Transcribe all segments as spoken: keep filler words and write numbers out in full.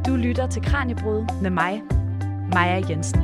Du lytter til Kraniebrud med mig, Maja Jensen.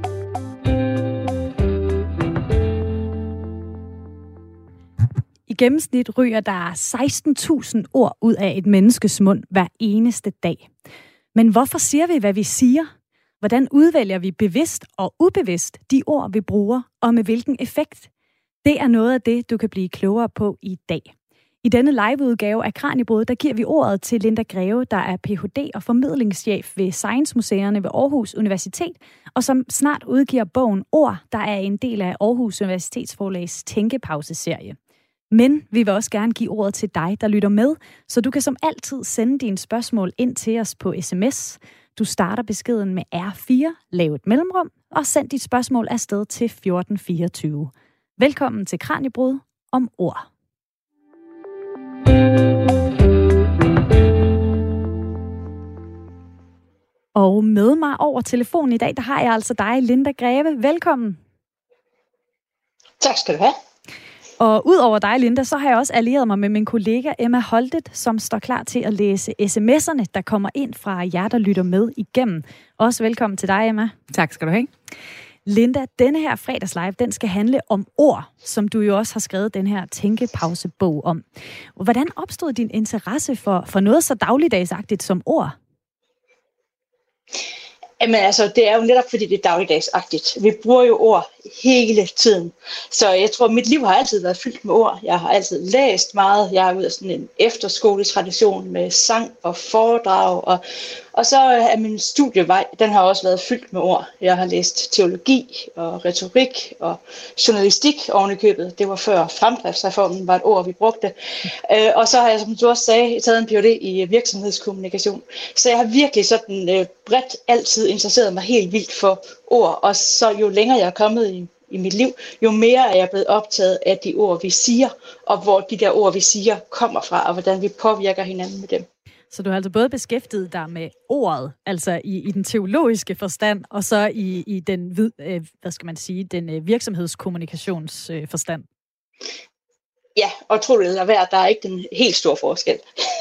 I gennemsnit ryger der seksten tusind ord ud af et menneskes mund hver eneste dag. Men hvorfor siger vi, hvad vi siger? Hvordan udvælger vi bevidst og ubevidst de ord, vi bruger, og med hvilken effekt? Det er noget af det, du kan blive klogere på i dag. I denne liveudgave af Kraniebrud, der giver vi ordet til Linda Greve, der er P H D og formidlingschef ved Science Museerne ved Aarhus Universitet, og som snart udgiver bogen Ord, der er en del af Aarhus Universitetsforlags Tænkepause-serie. Men vi vil også gerne give ordet til dig, der lytter med, så du kan som altid sende dine spørgsmål ind til os på sms. Du starter beskeden med R fire, lav et mellemrum, og send dit spørgsmål afsted til fjorten fireogtyve. Velkommen til Kraniebrud om ord. Og med mig over telefonen i dag, der har jeg altså dig, Linda Greve. Velkommen. Tak skal du have. Og ud over dig, Linda, så har jeg også allieret mig med min kollega Emma Holtet, som står klar til at læse sms'erne, der kommer ind fra jer, der lytter med igennem. Også velkommen til dig, Emma. Tak skal du have. Linda, denne her fredagslive, den skal handle om ord, som du jo også har skrevet den her tænkepausebog om. Hvordan opstod din interesse for, for noget så dagligdagsagtigt som ord? Jamen altså, det er jo netop fordi det er dagligdagsagtigt. Vi bruger jo ord hele tiden. Så jeg tror, mit liv har altid været fyldt med ord. Jeg har altid læst meget. Jeg har ud af sådan en efterskoletradition med sang og foredrag. Og, og så er min studievej, den har også været fyldt med ord. Jeg har læst teologi og retorik og journalistik oven i købet. Det var før fremdriftsreformen var et ord, vi brugte. Øh, og så har jeg, som du også sagde, taget en P H D i virksomhedskommunikation. Så jeg har virkelig sådan øh, bredt altid interesseret mig helt vildt for ord. Og så jo længere jeg er kommet i, i mit liv, jo mere er jeg blevet optaget af de ord, vi siger, og hvor de der ord, vi siger, kommer fra, og hvordan vi påvirker hinanden med dem. Så du har altså både beskæftiget dig med ordet, altså i, i den teologiske forstand, og så i, i den, vid, øh, hvad skal man sige, den øh, virksomhedskommunikationsforstand. Øh, forstand. Ja, og tro det eller være, der er ikke den helt store forskel.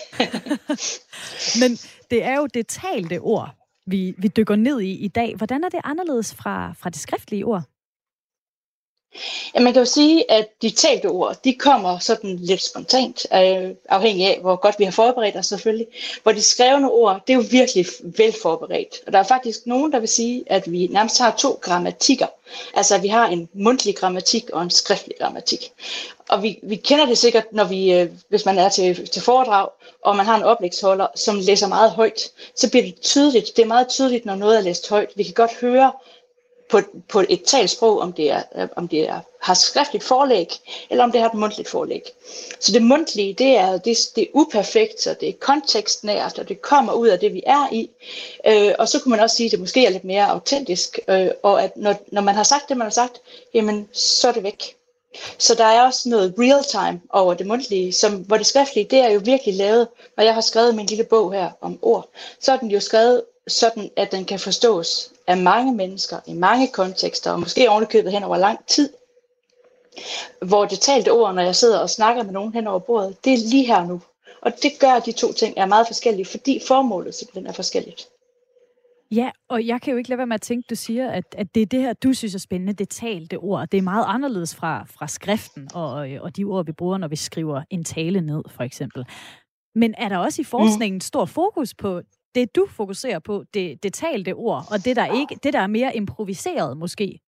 Men det er jo det talte ord, vi, vi dykker ned i i dag. Hvordan er det anderledes fra, fra det skriftlige ord? Ja, man kan jo sige, at de talte ord, de kommer sådan lidt spontant, øh, afhængig af, hvor godt vi har forberedt os selvfølgelig. Hvor de skrevne ord, det er jo virkelig velforberedt. Og der er faktisk nogen, der vil sige, at vi nærmest har to grammatikker. Altså, at vi har en mundtlig grammatik og en skriftlig grammatik. Og vi, vi kender det sikkert, når vi, øh, hvis man er til, til foredrag, og man har en oplægsholder, som læser meget højt, så bliver det tydeligt. Det er meget tydeligt, når noget er læst højt. Vi kan godt høre på, på et talsprog, om det, er, om det er, har skriftligt forlæg, eller om det har et mundtligt forlæg. Så det mundtlige, det er, det, det er uperfekt, og det er kontekstnært, og det kommer ud af det, vi er i. Øh, og så kunne man også sige, at det måske er lidt mere autentisk, øh, og at når, når man har sagt det, man har sagt, jamen, så er det væk. Så der er også noget real time over det mundtlige, som, hvor det skriftlige, det er jo virkelig lavet, når jeg har skrevet min lille bog her om ord, så er den jo skrevet sådan, at den kan forstås af mange mennesker i mange kontekster, og måske ovenikøbet hen over lang tid. Hvor det talte ord, når jeg sidder og snakker med nogen hen over bordet, det er lige her nu. Og det gør, at de to ting er meget forskellige, fordi formålet simpelthen er forskelligt. Ja, og jeg kan jo ikke lade være med at tænke, du siger, at, at det er det her, du synes er spændende, det talte ord. Det er meget anderledes fra, fra skriften og, og de ord, vi bruger, når vi skriver en tale ned, for eksempel. Men er der også i forskningen stor fokus på det, du fokuserer på, det, det talte ord, og det der, ikke, det, der er mere improviseret, måske?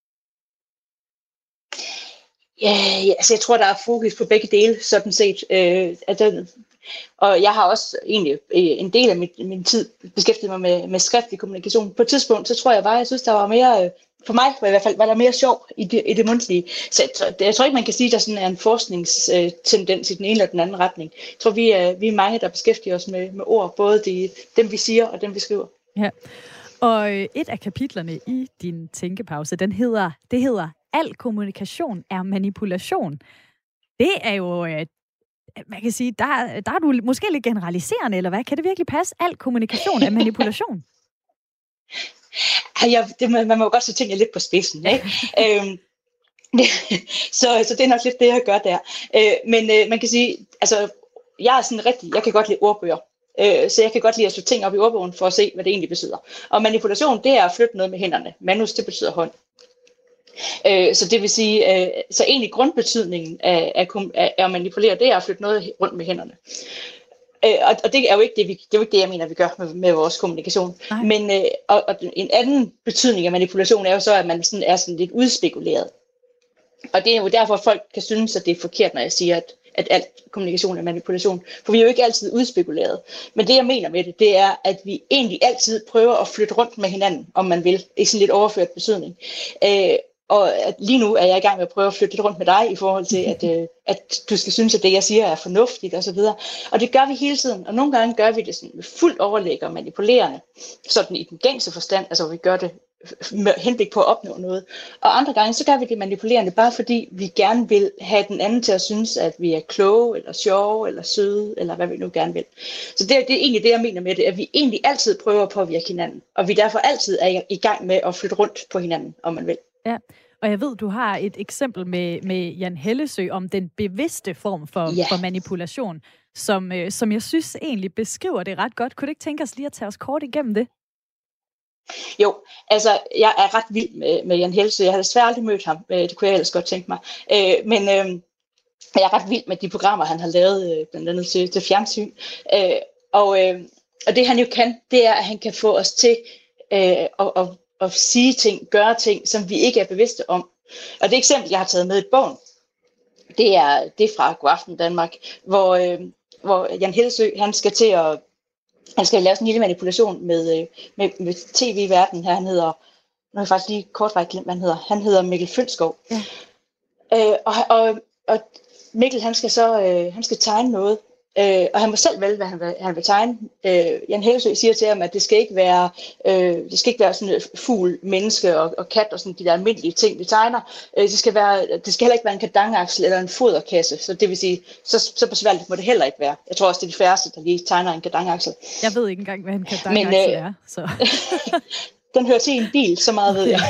Ja, altså jeg tror, der er fokus på begge dele, sådan set. Øh, at den, og jeg har også egentlig en del af min, min tid beskæftiget mig med, med skriftlig kommunikation. På et tidspunkt, så tror jeg bare, jeg synes, der var mere, for mig i hvert fald, var der mere sjov i det, i det mundtlige. Så jeg, jeg tror ikke, man kan sige, at der sådan er en forskningstendens i den ene eller den anden retning. Jeg tror, vi er, vi er mange, der beskæftiger os med, med ord, både de, dem vi siger og dem vi skriver. Ja, og et af kapitlerne i din tænkepause, den hedder, det hedder Al kommunikation er manipulation. Det er jo, man kan sige, der, der er du måske lidt generaliserende, eller hvad? Kan det virkelig passe? Al kommunikation er manipulation? Ja, det, man må jo godt så tænke lidt på spidsen, ikke? øhm, så, så det er nok lidt det, jeg gør der. Øh, men øh, man kan sige, altså, jeg er sådan rigtig, jeg kan godt lide ordbøger. Øh, så jeg kan godt lide at slå ting op i ordbogen for at se, hvad det egentlig betyder. Og manipulation, det er at flytte noget med hænderne. Manus, det betyder hånd. Øh, så det vil sige, øh, så egentlig grundbetydningen af, af, af at manipulere, det er at flytte noget rundt med hænderne. Øh, og, og det er jo ikke det, vi, det, er jo ikke det jeg mener, vi gør med, med vores kommunikation. Nej. Men øh, og, og en anden betydning af manipulation er jo så, at man sådan er sådan lidt udspekuleret. Og det er jo derfor, at folk kan synes, at det er forkert, når jeg siger, at, at alt kommunikation er manipulation. For vi er jo ikke altid udspekuleret. Men det, jeg mener med det, det er, at vi egentlig altid prøver at flytte rundt med hinanden, om man vil, i sådan lidt overført betydning. Øh, Og at lige nu er jeg i gang med at prøve at flytte lidt rundt med dig i forhold til, at, øh, at du skal synes, at det, jeg siger, er fornuftigt osv. Og det gør vi hele tiden. Og nogle gange gør vi det sådan med fuldt overlæg og manipulerende. Sådan i den gængse forstand, altså hvor vi gør det med henblik på at opnå noget. Og andre gange, så gør vi det manipulerende, bare fordi vi gerne vil have den anden til at synes, at vi er kloge, eller sjove, eller søde, eller hvad vi nu gerne vil. Så det, det er egentlig det, jeg mener med det, at vi egentlig altid prøver at påvirke hinanden. Og vi derfor altid er i gang med at flytte rundt på hinanden, om man vil. Ja, og jeg ved, du har et eksempel med, med Jan Hellesøe om den bevidste form for, ja. for manipulation, som, øh, som jeg synes egentlig beskriver det ret godt. Kunne du ikke tænke os lige at tage os kort igennem det? Jo, altså jeg er ret vild med, med Jan Hellesøe. Jeg har desværre aldrig mødt ham, det kunne jeg ellers godt tænke mig. Øh, men øh, jeg er ret vild med de programmer, han har lavet, øh, blandt andet til, til fjernsyn. Øh, og, øh, og det han jo kan, det er, at han kan få os til øh, at, at at sige ting, gøre ting, som vi ikke er bevidste om. Og det eksempel, jeg har taget med i bogen, det er, det er fra Godaften Danmark, hvor, øh, hvor Jan Hellesøe, han skal til at, han skal lave sådan en lille manipulation med, med, med tv-verdenen her. Han hedder, nu har jeg faktisk lige kortvejt glemt, hvad han hedder. Han hedder Mikkel Fønsskov. Ja. Øh, og, og, og Mikkel, han skal så, øh, han skal tegne noget. Øh, og han må selv vælge, hvad han vil, han vil tegne. Øh, Jan Hellesøe siger til ham, at det skal ikke være, øh, det skal ikke være sådan et fugl, menneske og, og kat og sådan de der almindelige ting, vi tegner. Øh, det, skal være, det skal heller ikke være en kadangaksel eller en foderkasse. Så det vil sige, så, så besværligt må det heller ikke være. Jeg tror også, det er de færreste, der lige tegner en kadangaksel. Jeg ved ikke engang, hvad en kadangaksel er. Så. Den hører til en bil, så meget ved jeg.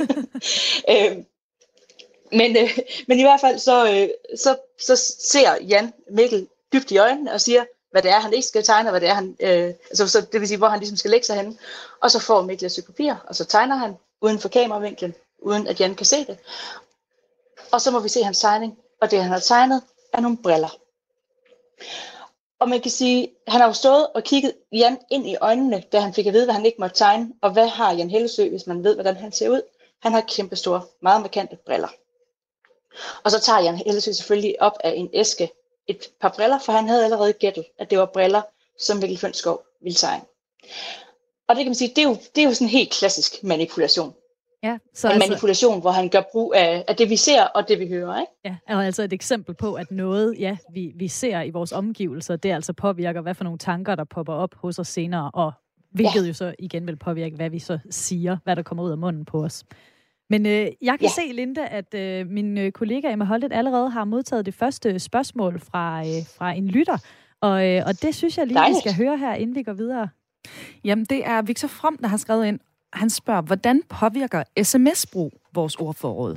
øh, men, øh, men i hvert fald, så, øh, så, så ser Jan Mikkel dybt i øjnene og siger, hvad det er, han ikke skal tegne, og hvad det er, han, øh, altså, så det vil sige, hvor han ligesom skal lægge sig henne. Og så får Mikkel et stykke papir, og så tegner han uden for kameravinklen, uden at Jan kan se det. Og så må vi se hans tegning, og det han har tegnet er nogle briller. Og man kan sige, han har jo stået og kigget Jan ind i øjnene, da han fik at vide, hvad han ikke måtte tegne. Og hvad har Jan Hellesøe, hvis man ved, hvordan han ser ud? Han har kæmpe store, meget markante briller. Og så tager Jan Hellesøe selvfølgelig op af en æske et par briller, for han havde allerede gættet, at det var briller, som Mikkel Fønsskov ville tegne. Og det kan man sige, det er jo, det er jo sådan en helt klassisk manipulation. Ja, så en altså, manipulation, hvor han gør brug af, af det, vi ser og det, vi hører. Ikke? Ja, er altså et eksempel på, at noget, ja, vi, vi ser i vores omgivelser, det altså påvirker, hvad for nogle tanker, der popper op hos os senere, og hvilket ja. jo så igen vil påvirke, hvad vi så siger, hvad der kommer ud af munden på os. Men øh, jeg kan ja. se, Linda, at øh, min øh, kollega Emma Holtet allerede har modtaget det første spørgsmål fra, øh, fra en lytter. Og, øh, og det synes jeg lige, vi skal høre her, inden vi går videre. Jamen, det er Victor From, der har skrevet ind. Han spørger, hvordan påvirker sms-brug vores ordforråd?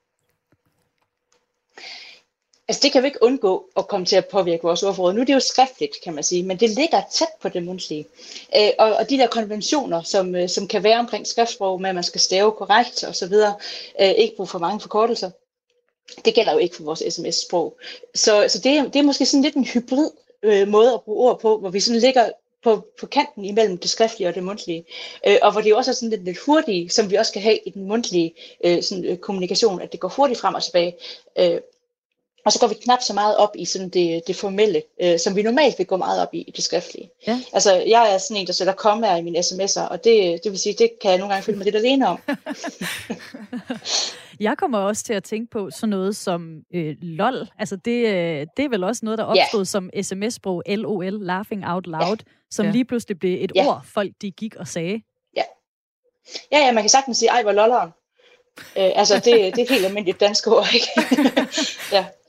Altså, det kan vi ikke undgå at komme til at påvirke vores ordforråd. Nu er det jo skriftligt, kan man sige, men det ligger tæt på det mundtlige. Øh, og, og de der konventioner, som, øh, som kan være omkring skriftsprog, med at man skal stave korrekt og så videre, øh, ikke bruge for mange forkortelser, det gælder jo ikke for vores sms-sprog. Så, så det, er, det er måske sådan lidt en hybrid øh, måde at bruge ord på, hvor vi sådan ligger på, på kanten imellem det skriftlige og det mundtlige. Øh, og hvor det også er sådan lidt, lidt hurtigt, som vi også kan have i den mundtlige øh, sådan, øh, kommunikation, at det går hurtigt frem og tilbage. Øh, Og så går vi knap så meget op i sådan det, det formelle, øh, som vi normalt vil gå meget op i, i det skriftlige. Ja. Altså, jeg er sådan en, der sætter kommaer i mine sms'er, og det, det vil sige, det kan jeg nogle gange føle mig lidt alene om. Jeg kommer også til at tænke på sådan noget som øh, lol. Altså, det, det er vel også noget, der opstod yeah. som sms-sprog, L O L, laughing out loud, yeah. som yeah. lige pludselig blev et yeah. ord, folk de gik og sagde. Ja, ja, ja, man kan sagtens sige, ej, hvor lolleren. Øh, altså, det, det er et helt almindeligt dansk ord, ikke? ja.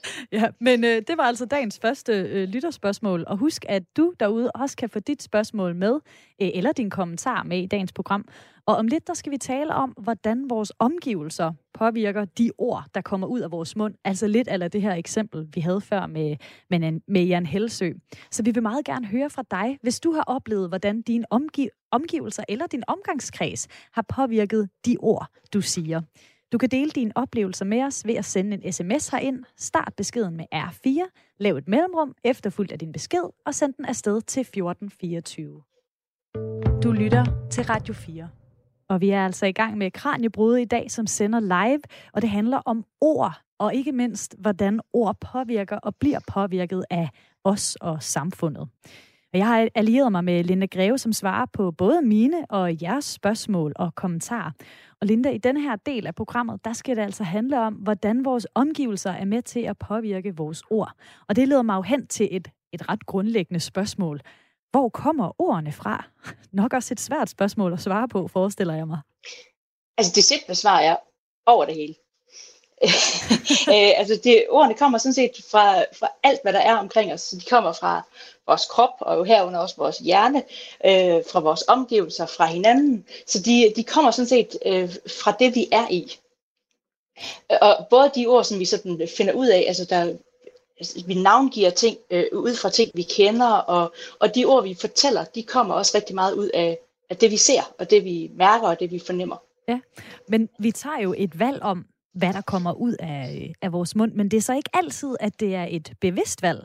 Ja, men øh, det var altså dagens første øh, lytterspørgsmål. Og husk, at du derude også kan få dit spørgsmål med, øh, eller din kommentar med i dagens program. Og om lidt, der skal vi tale om, hvordan vores omgivelser påvirker de ord, der kommer ud af vores mund. Altså lidt af det her eksempel, vi havde før med, med, med Jan Hellesø. Så vi vil meget gerne høre fra dig, hvis du har oplevet, hvordan dine omgi- omgivelser eller din omgangskreds har påvirket de ord, du siger. Du kan dele dine oplevelser med os ved at sende en sms herind. Start beskeden med R fire, lav et mellemrum, efterfulgt af din besked, og send den afsted til fjorten fireogtyve. Du lytter til Radio fire. Og vi er altså i gang med Kraniebrud i dag, som sender live, og det handler om ord, og ikke mindst, hvordan ord påvirker og bliver påvirket af os og samfundet. Og jeg har allieret mig med Linda Greve, som svarer på både mine og jeres spørgsmål og kommentarer. Og Linda, i denne her del af programmet, der skal det altså handle om, hvordan vores omgivelser er med til at påvirke vores ord. Og det leder mig jo hen til et, et ret grundlæggende spørgsmål. Hvor kommer ordene fra? Nok også et svært spørgsmål at svare på, forestiller jeg mig. Altså det simple svar er over det hele. øh, altså det, ordene kommer sådan set fra, fra alt, hvad der er omkring os. De kommer fra vores krop, og jo herunder også vores hjerne, øh, fra vores omgivelser, fra hinanden. Så de, de kommer sådan set øh, fra det, vi er i. Og både de ord, som vi sådan finder ud af, altså der altså, vi navngiver ting øh, ud fra ting, vi kender, og, og de ord, vi fortæller, de kommer også rigtig meget ud af, af det, vi ser, og det, vi mærker, og det, vi fornemmer. Ja, men vi tager jo et valg om, hvad der kommer ud af, af vores mund, men det er så ikke altid, at det er et bevidst valg.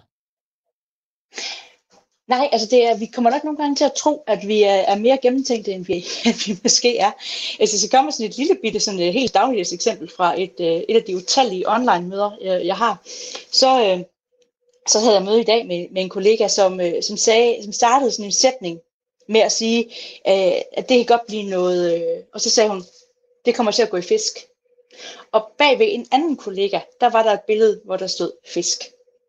Nej, altså det er, vi kommer nok nogle gange til at tro, at vi er, er mere gennemtænkte, end vi, end vi måske er. Altså så kommer sådan et lille bitte, sådan et helt dagligt eksempel fra et, et af de utallige online-møder, jeg har. Så, så havde jeg møde i dag med, med en kollega, som, som, sagde, som startede sådan en sætning med at sige, at det kan godt blive noget, og så sagde hun, det kommer til at gå i fisk. Og bag ved en anden kollega, der var der et billede, hvor der stod fisk.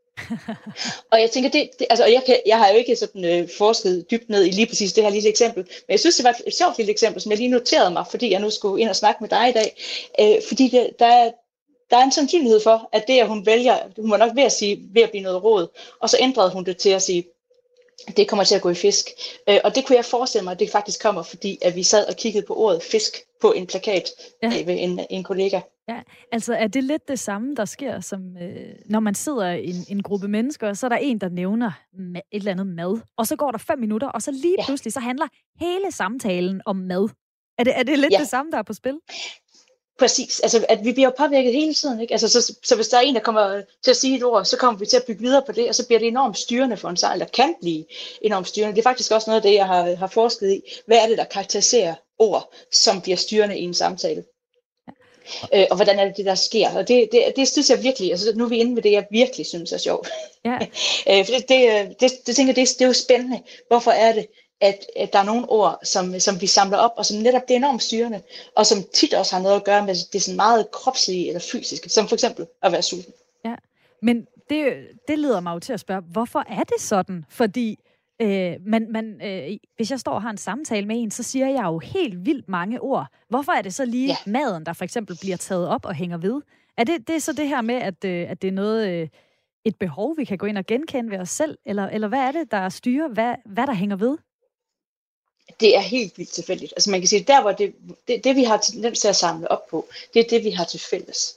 Og jeg tænker, det, det, altså, jeg, kan, jeg har jo ikke sådan øh, forsket dybt ned i lige præcis det her lille eksempel, men jeg synes, det var et, et sjovt lille eksempel, som jeg lige noterede mig, fordi jeg nu skulle ind og snakke med dig i dag. Øh, fordi det, der, er, der er en sandsynlighed for, at det, at hun vælger, hun var nok ved at sige, ved at blive noget råd, og så ændrede hun det til at sige, det kommer til at gå i fisk. Øh, og det kunne jeg forestille mig, at det faktisk kommer, fordi at vi sad og kiggede på ordet fisk på en plakat ja. ved en, en kollega. Ja, altså er det lidt det samme, der sker, som øh, når man sidder i en, en gruppe mennesker, så er der en, der nævner et eller andet mad, og så går der fem minutter, og så lige ja. pludselig, så handler hele samtalen om mad. Er det, er det lidt ja. det samme, der er på spil? Præcis, altså at vi bliver påvirket hele tiden, ikke? Altså så, så hvis der er en, der kommer til at sige et ord, så kommer vi til at bygge videre på det, og så bliver det enormt styrende for en samtale, eller kan blive enormt styrende. Det er faktisk også noget af det, jeg har, har forsket i. Hvad er det, der karakteriserer ord, som bliver styrende i en samtale? Øh, og hvordan er det, det der sker? Og det, det, det synes jeg virkelig, altså nu er vi inde med det, jeg virkelig synes er sjovt. Ja. øh, for det, det, det, det tænker det, det er jo spændende. Hvorfor er det, at, at der er nogle ord, som, som vi samler op, og som netop det er enormt styrende, og som tit også har noget at gøre med det sådan meget kropslige eller fysiske, som for eksempel at være sulten. Ja, men det, det leder mig jo til at spørge, hvorfor er det sådan? Fordi Øh, men, men øh, hvis jeg står og har en samtale med en, så siger jeg jo helt vildt mange ord. Hvorfor er det så lige ja. maden, der for eksempel bliver taget op og hænger ved? Er det, det er så det her med, at, øh, at det er noget, øh, et behov, vi kan gå ind og genkende ved os selv? Eller, eller hvad er det, der styrer, hvad, hvad der hænger ved? Det er helt vildt tilfældigt. Altså man kan sige, der hvor det, det, det vi har tendens til at samle op på, det er det, vi har til fælles.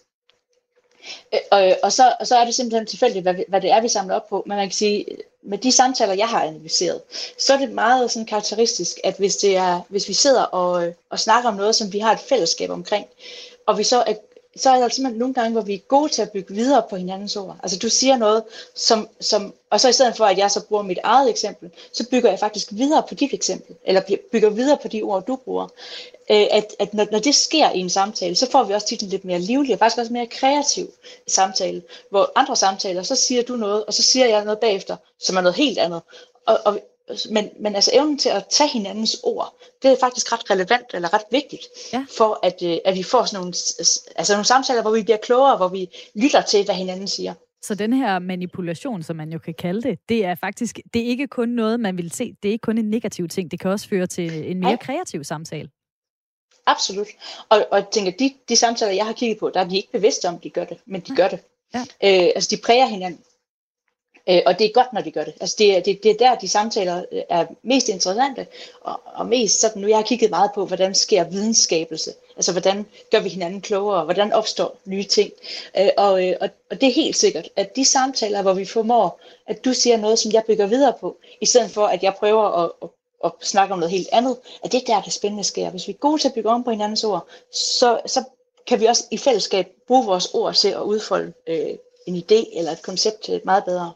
Og, og, så, og så er det simpelthen tilfældigt, hvad, hvad det er, vi samler op på. Men man kan sige, med de samtaler, jeg har analyseret, så er det meget sådan karakteristisk, at hvis, det er, hvis vi sidder og, og snakker om noget, som vi har et fællesskab omkring, og vi så er, så er der simpelthen nogle gange, hvor vi er gode til at bygge videre på hinandens ord. Altså du siger noget, som, som, og så i stedet for, at jeg så bruger mit eget eksempel, så bygger jeg faktisk videre på dit eksempel, eller bygger videre på de ord, du bruger. At, at når, når det sker i en samtale, så får vi også tit en lidt mere livlig, og faktisk også mere kreativ samtale, hvor andre samtaler, så siger du noget, og så siger jeg noget bagefter, som er noget helt andet. Og, og, men, men altså evnen til at tage hinandens ord, det er faktisk ret relevant, eller ret vigtigt, ja. for at, at vi får sådan nogle, altså nogle samtaler, hvor vi bliver klogere, hvor vi lytter til, hvad hinanden siger. Så den her manipulation, som man jo kan kalde det, det er faktisk, det er ikke kun noget, man vil se, det er ikke kun en negativ ting, det kan også føre til en mere ja. kreativ samtale. Absolut. Og, og jeg tænker, de, de samtaler, jeg har kigget på, der er de ikke bevidste om, de gør det, men de gør det. Ja. Øh, altså de præger hinanden. Øh, og det er godt, når de gør det. Altså det, er, det, det er der, de samtaler er mest interessante, og, og mest sådan, nu jeg har kigget meget på, hvordan sker videnskabelse, altså hvordan gør vi hinanden klogere, hvordan opstår nye ting. Øh, og, og, og det er helt sikkert, at de samtaler, hvor vi formår, at du siger noget, som jeg bygger videre på, i stedet for, at jeg prøver at, at, at snakke om noget helt andet, at det er der, det spændende sker. Hvis vi er gode til at bygge om på hinandens ord, så, så kan vi også i fællesskab bruge vores ord til at udfolde øh, en idé eller et koncept meget bedre.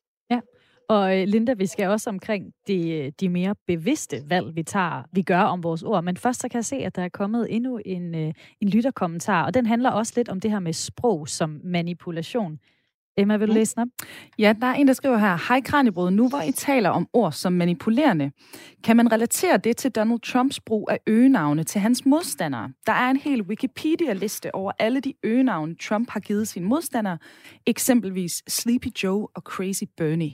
Og Linda, vi skal også omkring de, de mere bevidste valg, vi tager, vi gør om vores ord. Men først så kan jeg se, at der er kommet endnu en, en lytterkommentar, og den handler også lidt om det her med sprog som manipulation. Emma, vil du læse den op? Ja, der er en, der skriver her, hej Kraniebrød, nu hvor I taler om ord som manipulerende, kan man relatere det til Donald Trumps brug af øgenavne til hans modstandere? Der er en hel Wikipedia-liste over alle de øgenavne, Trump har givet sine modstandere, eksempelvis Sleepy Joe og Crazy Bernie.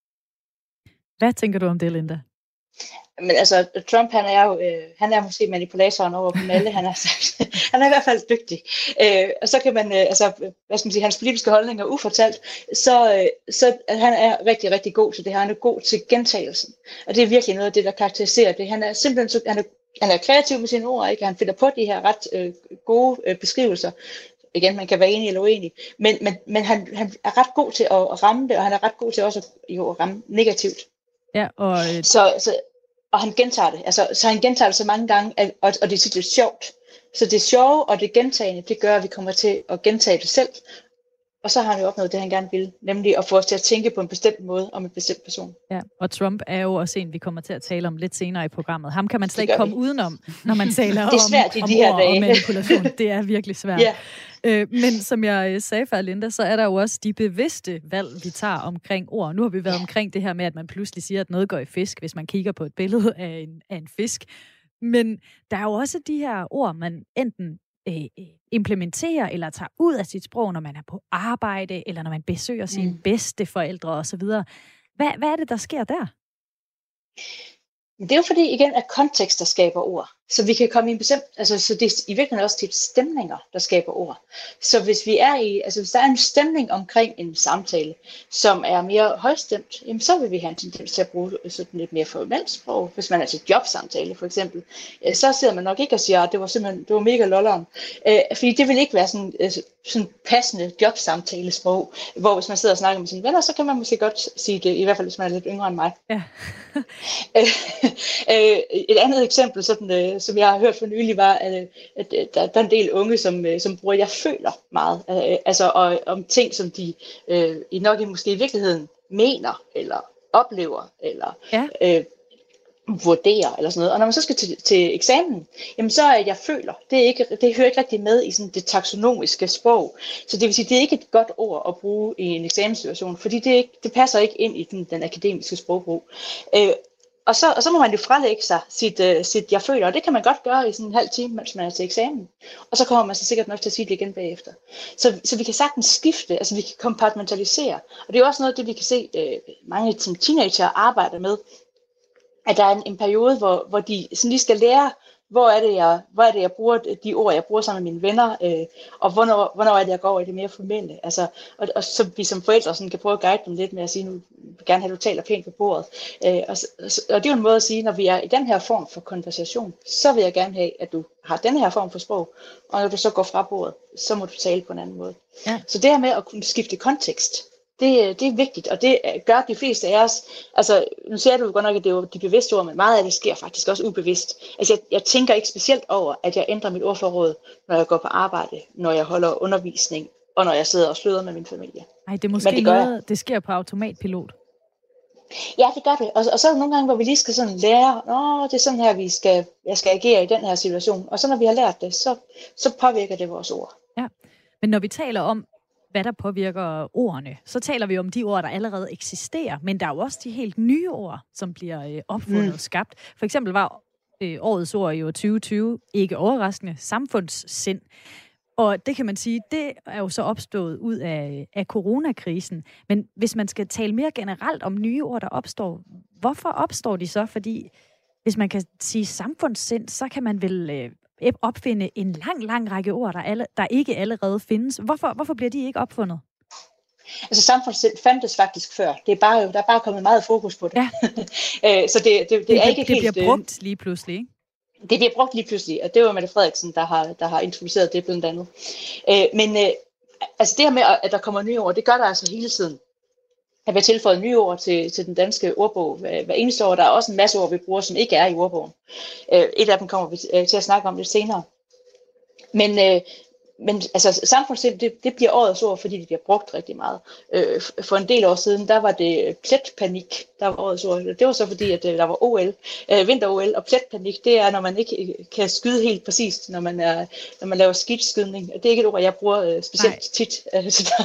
Hvad tænker du om det, Linda? Men altså, Trump, han er jo, øh, han er måske manipulatoren over dem alle. Han er, han er i hvert fald dygtig. Øh, og så kan man, øh, altså, hvad skal man sige, hans politiske holdninger ufortalt, så, øh, så han er rigtig, rigtig god til det her. Han er god til gentagelsen. Og det er virkelig noget af det, der karakteriserer det. Han er simpelthen så, han er, han er kreativ med sine ord, ikke? Han finder på de her ret øh, gode øh, beskrivelser. Igen, man kan være enig eller uenig, men, men, men han, han er ret god til at ramme det, og han er ret god til også at, jo, at ramme negativt. Ja, og... Så, så, og han gentager det, altså, så han gentager det så mange gange, at, og, og det er lidt sjovt. Så det sjove og det gentagende, det gør, at vi kommer til at gentage det selv. Og så har han jo opnået det, han gerne vil, nemlig at få os til at tænke på en bestemt måde om en bestemt person. Ja, og Trump er jo også en, vi kommer til at tale om lidt senere i programmet. Ham kan man slet ikke komme vi. udenom, når man taler om, svært, om de her ord dage. og manipulation. Det er virkelig svært. Ja. Øh, men som jeg sagde før, Linda, så er der jo også de bevidste valg, vi tager omkring ord. Nu har vi været ja. omkring det her med, at man pludselig siger, at noget går i fisk, hvis man kigger på et billede af en, af en fisk. Men der er jo også de her ord, man enten øh, implementerer eller tager ud af sit sprog, når man er på arbejde, eller når man besøger sine mm. bedsteforældre osv. Hvad, hvad er det, der sker der? Det er jo fordi, igen, at kontekster skaber ord. Så vi kan komme i en bestemt, altså så det er i virkeligheden også til stemninger, der skaber ord. Så hvis vi er i, altså hvis der er en stemning omkring en samtale, som er mere højstemt, jamen så vil vi have en tendens til at bruge sådan lidt mere formelt sprog. Hvis man er til jobsamtale for eksempel, så sidder man nok ikke og siger, at det var simpelthen, det var mega lolleren. Øh, fordi det vil ikke være sådan, sådan passende jobsamtalesprog, hvor hvis man sidder og snakker med sine venner, så kan man måske godt sige det, i hvert fald hvis man er lidt yngre end mig. Ja. Et andet eksempel, sådan, som jeg har hørt for nylig, var, at, at der er en del unge, som, som bruger, jeg føler meget, altså og, om ting, som de øh, nok måske i virkeligheden mener, eller oplever, eller ja. øh, vurderer, eller sådan noget. Og når man så skal til, til eksamen, jamen så er jeg føler, det, er ikke, det hører ikke rigtig med i sådan det taksonomiske sprog. Så det vil sige, det er ikke et godt ord at bruge i en eksamenssituation, fordi det, ikke, det passer ikke ind i den, den akademiske sprogbrug. Øh, Og så, og så må man jo frelægge sig sit, uh, sit jeg føler, og det kan man godt gøre i sådan en halv time, mens man er til eksamen. Og så kommer man så sikkert nok til at sige det igen bagefter. Så, så vi kan sagtens skifte, altså vi kan kompartmentalisere. Og det er jo også noget af det, vi kan se, uh, mange som teenager arbejder med, at der er en, en periode, hvor, hvor de sådan lige skal lære, hvor er det, jeg, hvor er det, jeg bruger de ord, jeg bruger sammen med mine venner, øh, og hvornår, hvornår er det, jeg går over i det mere formelle. Altså, og, og så vi som forældre sådan kan prøve at guide dem lidt med at sige, nu vil jeg gerne have, at du taler pænt på bordet. Øh, og, og det er jo en måde at sige, når vi er i den her form for konversation, så vil jeg gerne have, at du har den her form for sprog, og når du så går fra bordet, så må du tale på en anden måde. Ja. Så det her med at kunne skifte kontekst, Det, det er vigtigt, og det gør de fleste af os. Altså, nu ser du godt nok, at det er jo de bevidste ord, men meget af det sker faktisk også ubevidst. Altså, jeg, jeg tænker ikke specielt over, at jeg ændrer mit ordforråd, når jeg går på arbejde, når jeg holder undervisning, og når jeg sidder og sløder med min familie. Nej, det er måske det noget, det sker på automatpilot. Ja, det gør det. Og, og så er der nogle gange, hvor vi lige skal sådan lære, åh, det er sådan her, vi skal, jeg skal agere i den her situation. Og så når vi har lært det, så, så påvirker det vores ord. Ja, men når vi taler om, hvad der påvirker ordene, så taler vi om de ord, der allerede eksisterer, men der er jo også de helt nye ord, som bliver øh, opfundet mm. og skabt. For eksempel var øh, årets ord i år tyve tyve, ikke overraskende, samfundssind. Og det kan man sige, det er jo så opstået ud af, af coronakrisen. Men hvis man skal tale mere generelt om nye ord, der opstår, hvorfor opstår de så? Fordi hvis man kan sige samfundssind, så kan man vel øh, opfinde en lang, lang række ord, der, alle, der ikke allerede findes. Hvorfor, hvorfor bliver de ikke opfundet? Altså samfundssind fandtes faktisk før. Det er bare, der er bare kommet meget fokus på det. Ja. Så det, det, det, det er ikke det helt... Det bliver brugt lige pludselig, ikke? Det bliver brugt lige pludselig, og det var Mette Frederiksen, der har, der har introduceret det blandt andet. Øh, men øh, altså det her med, at der kommer nye ord, det gør der altså hele tiden. Der bliver tilføjet nye ord til, til den danske ordbog hver, hver eneste år. Der er også en masse ord, vi bruger, som ikke er i ordbogen. Øh, et af dem kommer vi til at snakke om lidt senere. Men, øh, men altså, samfundssind, det, det bliver årets ord, fordi det bliver brugt rigtig meget. Øh, for en del år siden, der var det pletpanik, der var årets ord. Det var så fordi, at der var O L, øh, vinter-O L, og pletpanik, det er, når man ikke kan skyde helt præcist, når man, er, når man laver skidtskydning. Det er ikke et ord, jeg bruger øh, specielt Nej. tit, øh,